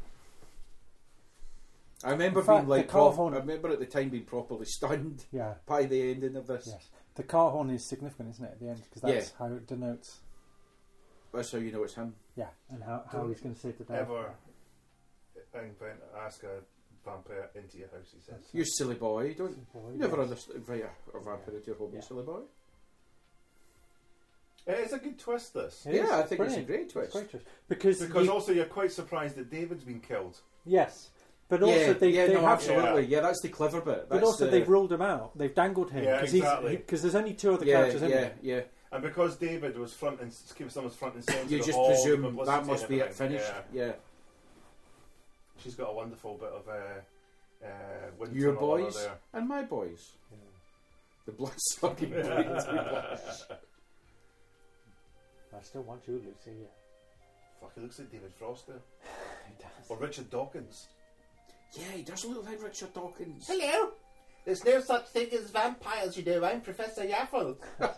I remember In fact, being like the car prop- horn- I remember at the time being properly stunned Yeah. by the ending of this. Yes. The car horn is significant, isn't it, at the end? Because that's Yeah. how it denotes. That's how you know it's him. Yeah, and how, how Don't he's going to save the day. Ever invent, ask a vampire into your house? He says. You silly boy, don't Boy, you never yes. understand invite a, a vampire into your home, you Yeah. silly boy. It's a good twist. This It Yeah, is, I think it's a brilliant. great It's twist. a great twist. Because, because you- also you're quite surprised that David's been killed. yes, but also yeah, they, yeah, they no, have, absolutely. Yeah. that's the clever bit. but That's also the, they've ruled him out. They've dangled him Yeah, because exactly. because there's only two other yeah, characters in yeah, it. yeah. And because David was front and Kiefer was front and centre, You of just all the presume publicity that must and be it everything. finished. Yeah. Yeah. She's got a wonderful bit of uh, uh, wind Your tunnel on her boys there. and my boys. Yeah. The blood sucking brains we watch. I still want you, Lucy. Yeah. Fuck, he looks like David Frost there. He does. Or Richard Dawkins. Yeah, he does look like Richard Dawkins. Hello! There's no such thing as vampires, you know. I'm Professor Yaffle.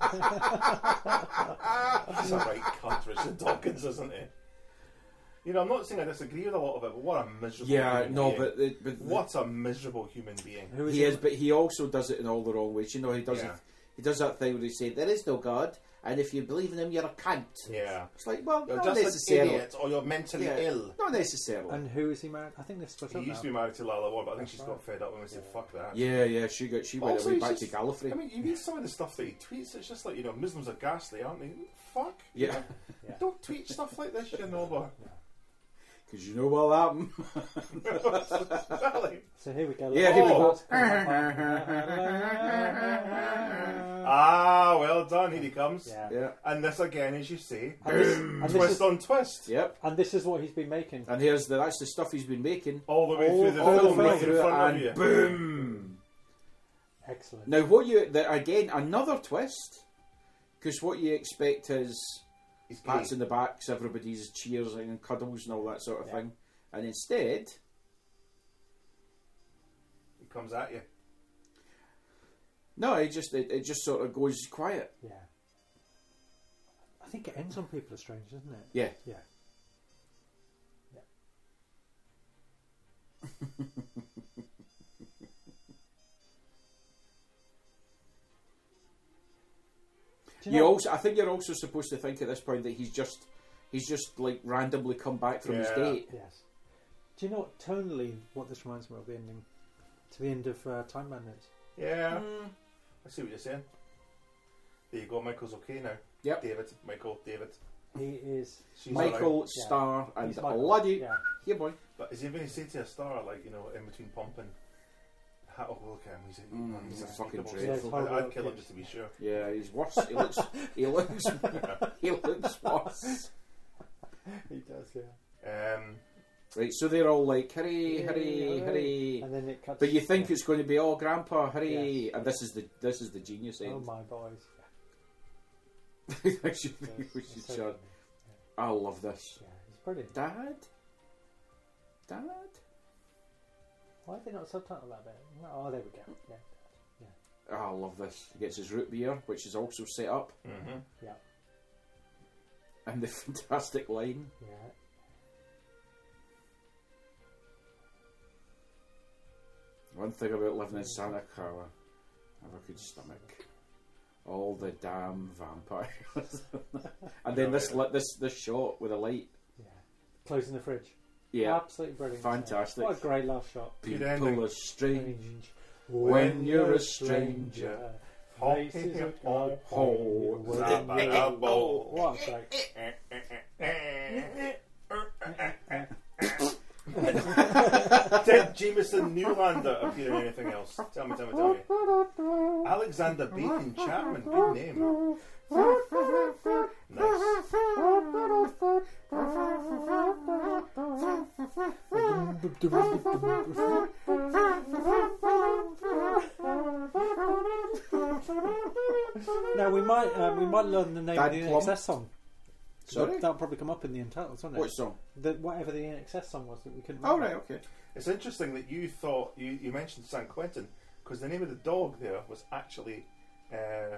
He's a right cunt, Richard Dawkins, isn't he? You know, I'm not saying I disagree with a lot of it, but what a miserable Yeah, human no, being. but the, but the, What a miserable human being. Who is he he? is, but he also does it in all the wrong ways. You know, he does Yeah. it, he does that thing where he say there is no God, and if you believe in him, you're a cunt. Yeah. It's like, well, You're not just an necessarily. idiot or you're mentally Yeah. ill. Not necessarily. And who is he married? I think they're split He up used to now. be married to Lala Ward, but I think That's she's right. got fed up and we said, Yeah. fuck that. yeah, yeah, she got she went Also, away he's back just- to Gallifrey. I mean, you read some of the stuff that he tweets, it's just like, you know, Muslims are ghastly, aren't they? Fuck. yeah, Yeah. Don't tweet stuff like this, you know, but. because you know what'll happen. Exactly. So here we go. Yeah, here we go. Yeah. Ah, well done, here he comes. Yeah, And this again, as you say, And this, and, this twist is, on twist. yep. and this is what he's been making. And here's the that's the stuff he's been making. All the way All- through the all the film, way right in through it, front of and you. boom. Excellent. Now, what you the, again another twist, because what you expect is He's gay. pats in the backs, everybody's cheers and cuddles and all that sort of Yeah. thing, and instead, He comes at you. no, it just it, it just sort of goes quiet. Yeah. I think it ends on People Are Strange, doesn't it? Yeah, Yeah. Yeah. Do You know- also, I think you're also supposed to think at this point that he's just, he's just like randomly come back from his Yeah. date. Yes. Do you know what tonally what this reminds me of the ending to the end of uh, Time Bandits? Yeah, Mm. I see what you're saying. There you go. Michael's okay now. Yep. David, Michael, David. He is. She's Michael, alright. Yeah. Star, and He's Michael. Laddie. Yeah. Here, boy. But is he going to say to a star, like, you know, in between pumping, "Ha- oh, look at him, he's a, Mm, he's a fucking unspeakable dreadful. soul." Yeah, I'd, it's I'd kill him horrible just to be sure. Yeah, he's worse. He looks, he looks, he looks worse. He does. Yeah. Um, Right, so they're all like, hurry, Yay, hurry, hurry. And then it cuts. But you think yeah. it's going to be, oh, Grandpa, hurry, Yes. and this is the this is the genius Oh end. my boys. we should, Yes, we it's should so shut. funny. I love this. Yeah, it's brilliant. Dad, Dad. Why did they not subtitle that bit? No, oh, there we go. Yeah. Oh, I love this. He gets his root beer, which is also set up, mm-hmm. Yeah. and the fantastic line. Yeah. One thing about living in Santa Clara, never could stomach all the damn vampires. And then this li- this this shot with a light. Yeah. Closing the fridge. Yeah, Absolutely brilliant. isn't it? fantastic. What a great last shot. Good ending. People are strange. Strange. When you're a stranger. Faces are Ho, ho, When zabba, you're- zabba. Oh, what a great. Did Jameson Newlander appear in anything else? Tell me, tell me, tell me. Alexander Bacon Chapman, good name. Nice. Now we might um, we might learn the name Dad of the Plum? I N X S song. Sorry? That'll probably come up in the entitles, won't it? Which song? The, whatever the I N X S song was that we couldn't Oh, remember. right, okay. It's interesting that you thought, you, you mentioned San Quentin, because the name of the dog there was actually uh,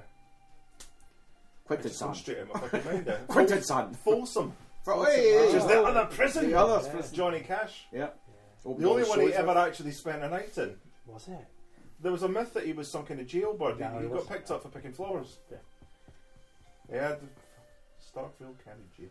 Quentin It's gone San. straight out my fucking mind there. Quentin San. Folsom. Oh, hey, Which is Oh. the other prison. The other Yeah. prison. Johnny Cash. Yeah. The only one he ever actually spent a night in. Was it? There was a myth that he was some kind of jailbird. No, he he he got wasn't. picked up for picking flowers. Yeah. Yeah, the Starkville County Jail.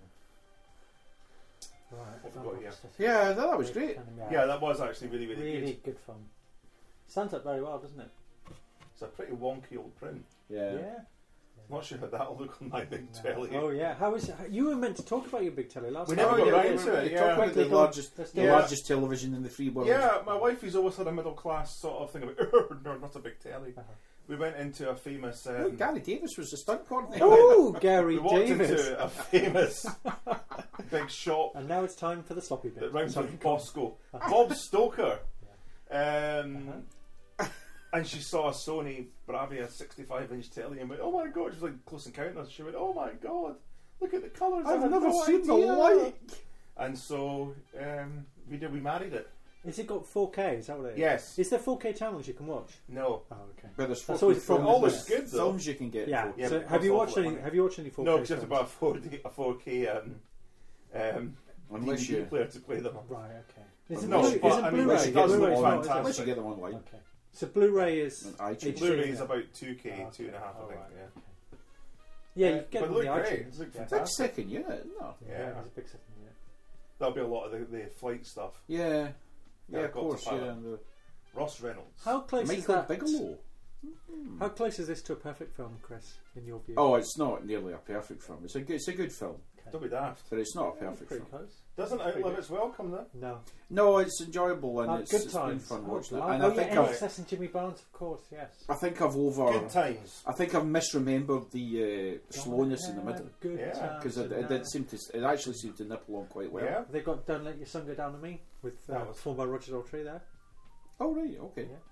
Right. What we got here? Yeah, that, that was great. Yeah, that was actually really, really, really good. good fun. Stands up very well, doesn't it? It's a pretty wonky old print. Yeah. Not sure how that'll look on my big No. telly. Oh yeah. How is you were meant to talk about your big telly last We time? never Oh, got yeah, round we to were- it, we yeah. talked about the Quickly, largest, let's the do it. largest television in the free world. Yeah, my wife has always had a middle class sort of thing about, no, not a big telly. Uh-huh. We went into a famous. Oh, Um, Gary Davis was the stunt coordinator. Oh, Gary we walked Davis. into a famous big shop And now it's time for the sloppy bit. that rhymes Sorry, with go on. Bosco. Bob Stoker. Um, Uh-huh. And she saw a Sony Bravia sixty-five inch telly and went, oh my god, she was like Close Encounters. She went, oh my god, look at the colours. I I've had never no seen the idea." like. And so um, we did. We married it. Is it got four K? Is that what it is? Yes. Is there four K channels you can watch? No. Oh, okay. But there's That's four always K from- films, always there's good, though. films you can get. Yeah. for- Yeah, so but it have you costs watched awful any? money. Have you watched any four K? No, because you have to buy a films? four D, a four K um, um, Unless D V D you, player to play them. Right. Okay. Is it, No, Blu- but, is it I mean, Blu-ray? which you does get them look Blu-ray is not, is it? fantastic. unless you get them online. Okay. So Blu-ray is And iTunes. H D, Blu-ray isn't is it? about two K, Oh, two and a half, okay. I think. Oh, right. Yeah. Yeah, Uh, you get but them on the look great. iTunes. Look Yeah. Big fantastic. second unit, isn't it? Yeah. Yeah, it's a big second unit. That'll be a lot of the, the flight stuff. Yeah. Yeah, Yeah, of got to course. pilot. Yeah. And the Ross Reynolds. How close is Michael that? Bigelow. How close is this to a perfect film, Chris? In your view? Oh, it's not nearly a perfect film. It's a good, it's a good film, okay. Don't be daft. but it's not a Yeah, perfect pretty film. close. Doesn't Pretty outlive good. its welcome though. No. No, it's enjoyable and Oh, it's, good it's been times. fun Oh, watching it. blimey. And oh, I think yeah, I've, N X S and Jimmy Barnes, of course. Yes. I think I've over. Good times. I think I've misremembered the uh, slowness in the Yeah, middle Good Yeah, times because it, and it did that. seem to. It actually seemed to nip along quite well. Yeah. They got Don't Let Your Sun Go Down on Me with uh, That was- performed by Roger Daltrey there. Oh right, okay. Yeah.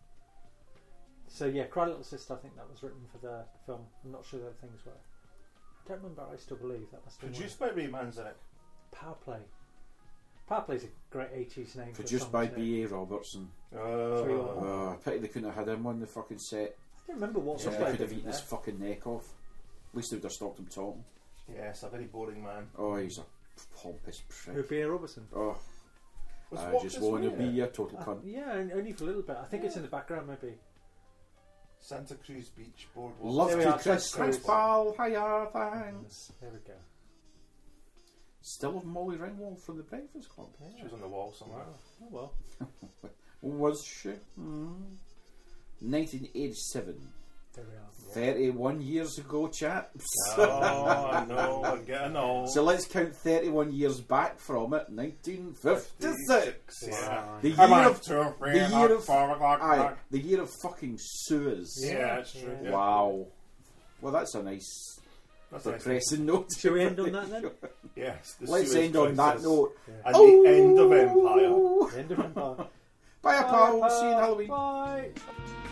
So yeah, Cry Little Sister. I think that was written for the film. I'm not sure the other things were. I don't remember. I still believe that must be Produced by Ray Manzarek. Power Play. Power Play's a great eighties name. Produced for by a song, isn't it? B A Robertson. Three Oh. on. Uh, pity they couldn't have had him on the fucking set. I don't remember what Yeah. song Somebody they could have did eaten his there. fucking neck off. At least they would have stopped him talking. Yes, a very boring man. Oh, he's a pompous Who, prick. B A Robertson? Oh, Was I Walk just This want to Way be in it? a total Uh, cunt. yeah, and only for a little bit. I think it's in the background, maybe. Santa Cruz Beach Boardwalk. Love There we to are, Chris. Santa Thanks, Cruz. pal. Hiya, thanks. There we go. Still with Molly Ringwald from the Breakfast Club. She was on the wall somewhere. Oh well. Was she? Mm. nineteen eighty-seven. There we are. thirty-one years ago, chaps. Oh, I know, we're getting old. So let's count thirty-one years back from it. nineteen fifty-six. Yeah. The I'm year on of two, three, the o'clock, year of- four o'clock, aye, o'clock. the year of fucking Suez. Yeah, that's true. Yeah. Yeah. Wow. Well, that's a nice That's a nice depressing note. Shall we end on that then? Yes. the Let's Suez end on that Crisis. note. And the end of Empire. Oh! The end of Empire. Bye, pal. See you in Halloween. Bye.